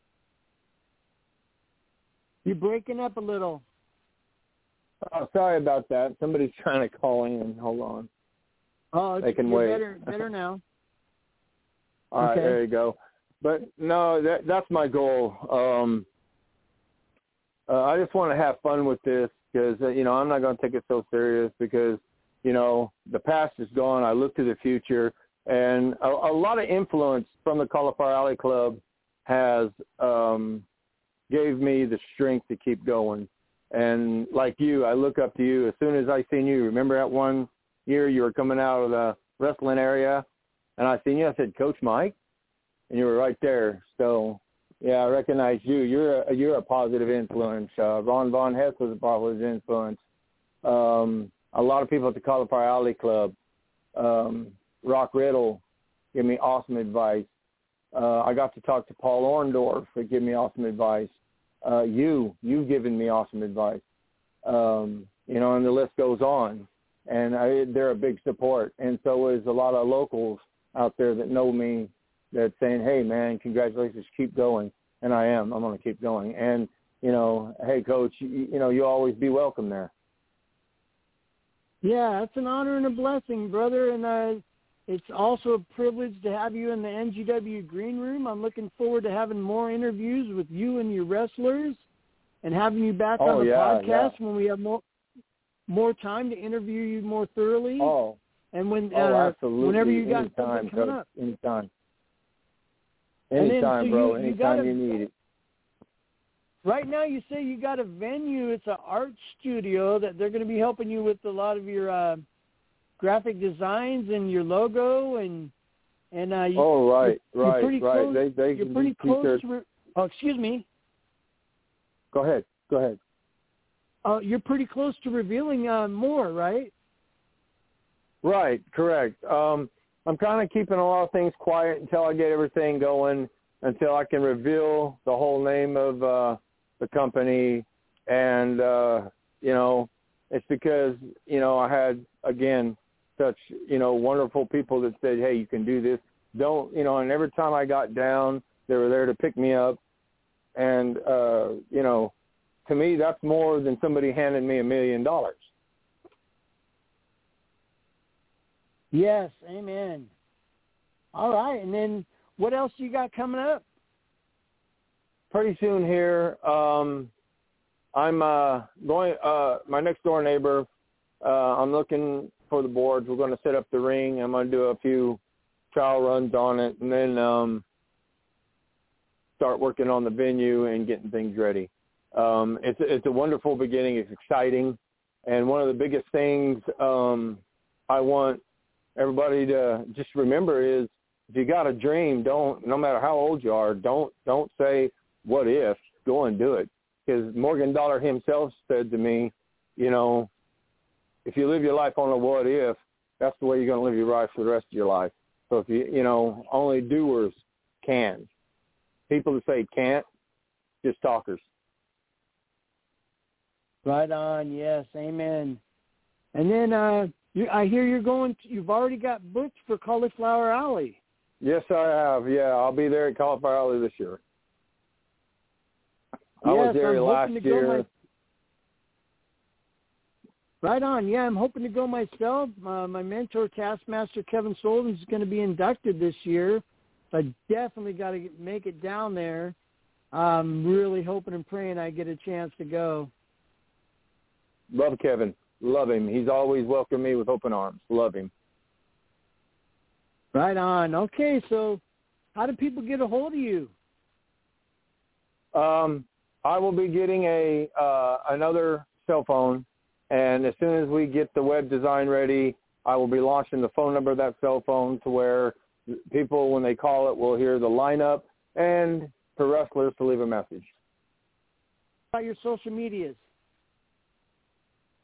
You're breaking up a little. Oh, sorry about that. Somebody's trying to call in. Hold on. Oh, they can you're wait. Better, better now. All right, okay. There you go. But no, that that's my goal. Um, uh, I just want to have fun with this because uh, you know I'm not going to take it so serious because you know the past is gone. I look to the future, and a, a lot of influence from the Cauliflower Alley Club has um, gave me the strength to keep going. And like you, I look up to you. As soon as I seen you, remember that one year you were coming out of the wrestling area, and I seen you, I said, Coach Mike, and you were right there. So, yeah, I recognize you. You're a, you're a positive influence. Uh, Ron Von Hess was a positive influence. Um, a lot of people at the Cauliflower Alley Club, um, Rock Riddle, gave me awesome advice. Uh, I got to talk to Paul Orndorff, who gave me awesome advice. Uh, you, you've given me awesome advice. Um, you know, and the list goes on. And I, they're a big support. And so is a lot of locals out there that know me that's saying, hey, man, congratulations, keep going. And I am. I'm going to keep going. And, you know, hey, Coach, you, you know, you'll always be welcome there. Yeah, it's an honor and a blessing, brother. And uh, it's also a privilege to have you in the N G W Green Room. I'm looking forward to having more interviews with you and your wrestlers and having you back oh, on the yeah, podcast yeah. when we have more more time to interview you more thoroughly. Oh, and when, oh uh, absolutely. whenever you got Anytime, something coming Coach. up. Anytime. And Anytime, then, so bro. you, you Anytime gotta, you need it. Right now you say you got a venue. It's an art studio that they're going to be helping you with a lot of your uh, graphic designs and your logo and and uh, you, oh right, you're, right, you're pretty right. Close, they they you're pretty close. To re- oh, excuse me. Go ahead. Go ahead. Uh, you're pretty close to revealing uh, more, right? Right, correct. Um, I'm kind of keeping a lot of things quiet until I get everything going, until I can reveal the whole name of uh, the company. And, uh, you know, it's because, you know, I had, again, such, you know, wonderful people that said, hey, you can do this. Don't, you know, and every time I got down, they were there to pick me up. And, uh, you know, to me, that's more than somebody handing me a million dollars. Yes, amen. All right, and then what else you got coming up? Pretty soon here, um, I'm uh, going, uh, my next door neighbor, uh, I'm looking for the boards. We're going to set up the ring. I'm going to do a few trial runs on it and then um, start working on the venue and getting things ready. Um, it's, it's a wonderful beginning. It's exciting. And one of the biggest things um, I want everybody to just remember is if you got a dream, don't, no matter how old you are, don't, don't say, what if, go and do it. Because Morgan Dollar himself said to me, you know, if you live your life on a what if, that's the way you're going to live your life for the rest of your life. So if you, you know, only doers can. People that say can't, just talkers. Right on, yes, amen. And then uh, you, I hear you're going, to, you've already got booked for Cauliflower Alley. Yes, I have. Yeah, I'll be there at Cauliflower Alley this year. I yes, was there I'm last hoping to year. Go my, right on, yeah, I'm hoping to go myself. Uh, my mentor, Taskmaster Kevin Solden, is going to be inducted this year. So I definitely got to make it down there. I'm really hoping and praying I get a chance to go. Love Kevin. Love him. He's always welcomed me with open arms. Love him. Right on. Okay, so how do people get a hold of you? Um, I will be getting a uh, another cell phone, and as soon as we get the web design ready, I will be launching the phone number of that cell phone to where people, when they call it, will hear the lineup and for wrestlers to leave a message. About your social medias.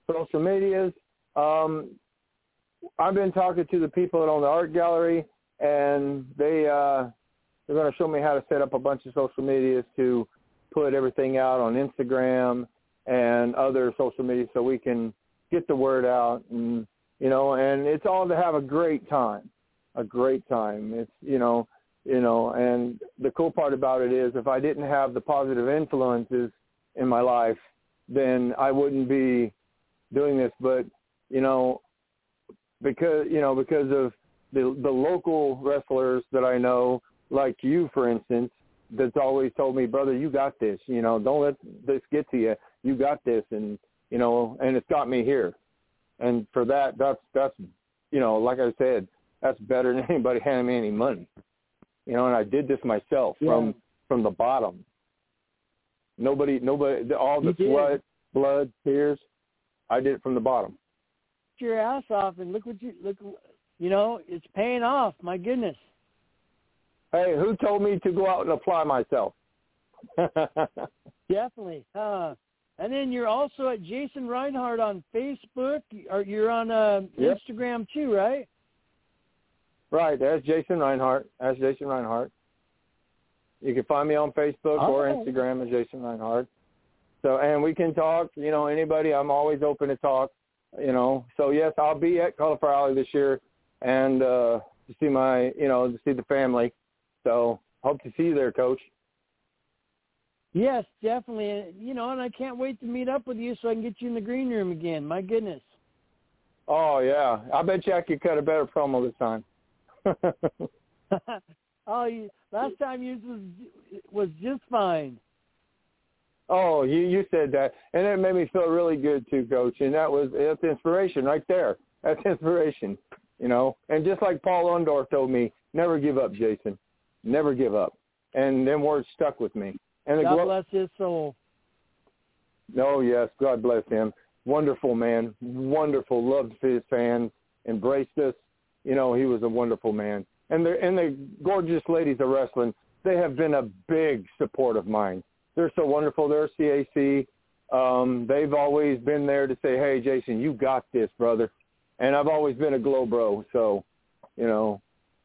social medias. Um, I've been talking to the people that own the art gallery, and they, uh, they're going to show me how to set up a bunch of social medias to put everything out on Instagram and other social media so we can get the word out. And, you know, and it's all to have a great time, a great time. It's, you know, you know, and the cool part about it is if I didn't have the positive influences in my life, then I wouldn't be doing this. But, you know, because, you know, because of the the local wrestlers that I know, like you, for instance, that's always told me, brother, you got this, you know, don't let this get to you. You got this. And, you know, and it's got me here. And for that, that's, that's, you know, like I said, that's better than anybody handing me any money. You know, and I did this myself yeah. from, from the bottom. Nobody, nobody, all the sweat, blood, tears, I did it from the bottom. Your ass off, and look what you, look, you know, it's paying off. My goodness. Hey, who told me to go out and apply myself? Definitely. Uh, and then you're also at Jason Reinhardt on Facebook, or you're on uh, yep. Instagram too, right? Right. That's Jason Reinhardt. That's Jason Reinhardt. You can find me on Facebook oh. or Instagram as Jason Reinhardt. So, and we can talk. You know, anybody. I'm always open to talk. You know. So yes, I'll be at Cauliflower Alley this year, and uh, to see my, you know, to see the family. So hope to see you there, Coach. Yes, definitely. You know, and I can't wait to meet up with you so I can get you in the green room again. My goodness. Oh, yeah. I bet you I could cut a better promo this time. oh, you, last time yours was, was just fine. Oh, you, you said that. And it made me feel really good, too, Coach. And that was that's inspiration right there. That's inspiration, you know. And just like Paul Orndorff told me, never give up, Jason. Never give up. And them words stuck with me. And the God glo- bless his soul. Oh, yes. God bless him. Wonderful man. Wonderful. Loved his fans. Embraced us. You know, he was a wonderful man. And the, and the gorgeous ladies of wrestling, they have been a big support of mine. They're so wonderful. They're C A C. Um, they've always been there to say, hey, Jason, you got this, brother. And I've always been a glow bro. So, you know.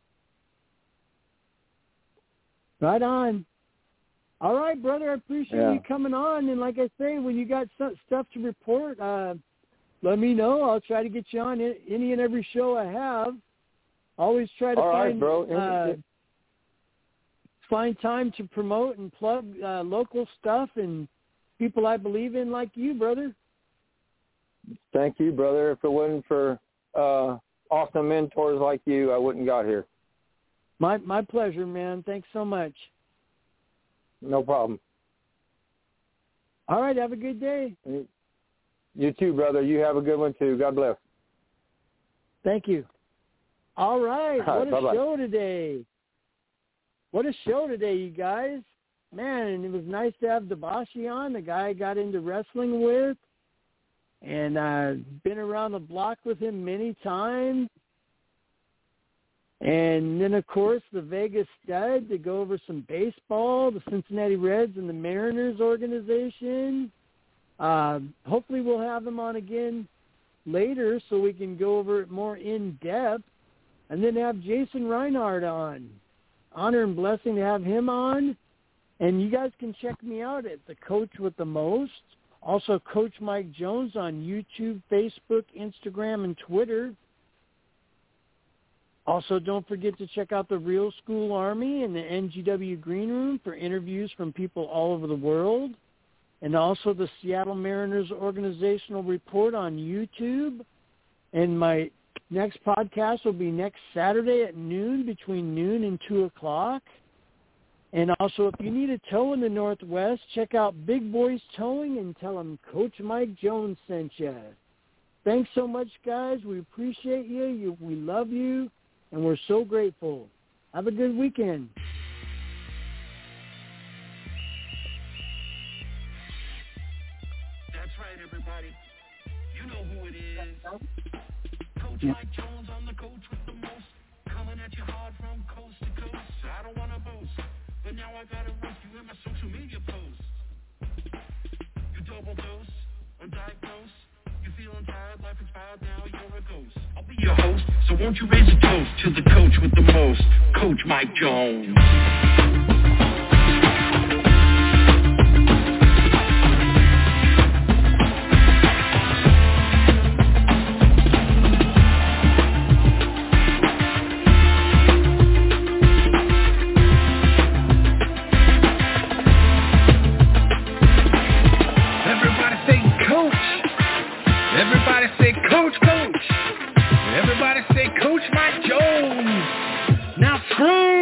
Right on. All right, brother, I appreciate yeah. you coming on. And like I say, when you got some stuff to report, uh, let me know. I'll try to get you on any and every show I have. Always try to All find right, bro. uh, find time to promote and plug uh, local stuff and people I believe in like you, brother. Thank you, brother. If it wasn't for uh, awesome mentors like you, I wouldn't got here. My my pleasure, man. Thanks so much. No problem. All right, have a good day. You too, brother. You have a good one, too. God bless. Thank you. All right, All right what a bye-bye. show today. What a show today, you guys. Man, and it was nice to have Dabashi on, the guy I got into wrestling with. And I've uh, been around the block with him many times. And then, of course, the Vegas Stud to go over some baseball, the Cincinnati Reds and the Mariners organization. Uh, hopefully we'll have him on again later so we can go over it more in depth. And then have Jason Reinhardt on. Honor and blessing to have him on. And you guys can check me out at The Coach with the Most. Also, Coach Mike Jones on YouTube, Facebook, Instagram, and Twitter. Also, don't forget to check out the Real School Army and the N G W Green Room for interviews from people all over the world. And also the Seattle Mariners Organizational Report on YouTube. And my next podcast will be next Saturday at noon, between noon and two o'clock. And also, if you need a tow in the Northwest, check out Big Boys Towing and tell them Coach Mike Jones sent you. Thanks so much, guys. We appreciate you. you. We love you. And we're so grateful. Have a good weekend. That's right, everybody. You know who it is. Coach Mike Jones, I'm the coach with the most. Coming at you hard from coast to coast. I don't want to boast, but now I got to roast you in my social media posts. You double dose, undiagnosed. You're feeling tired, life expired, now you're a ghost. I'll be your host, so won't you raise a toast to the coach with the most, Coach Mike Jones. Everybody say Coach, Coach. Everybody say Coach Mike Jones. Now scream.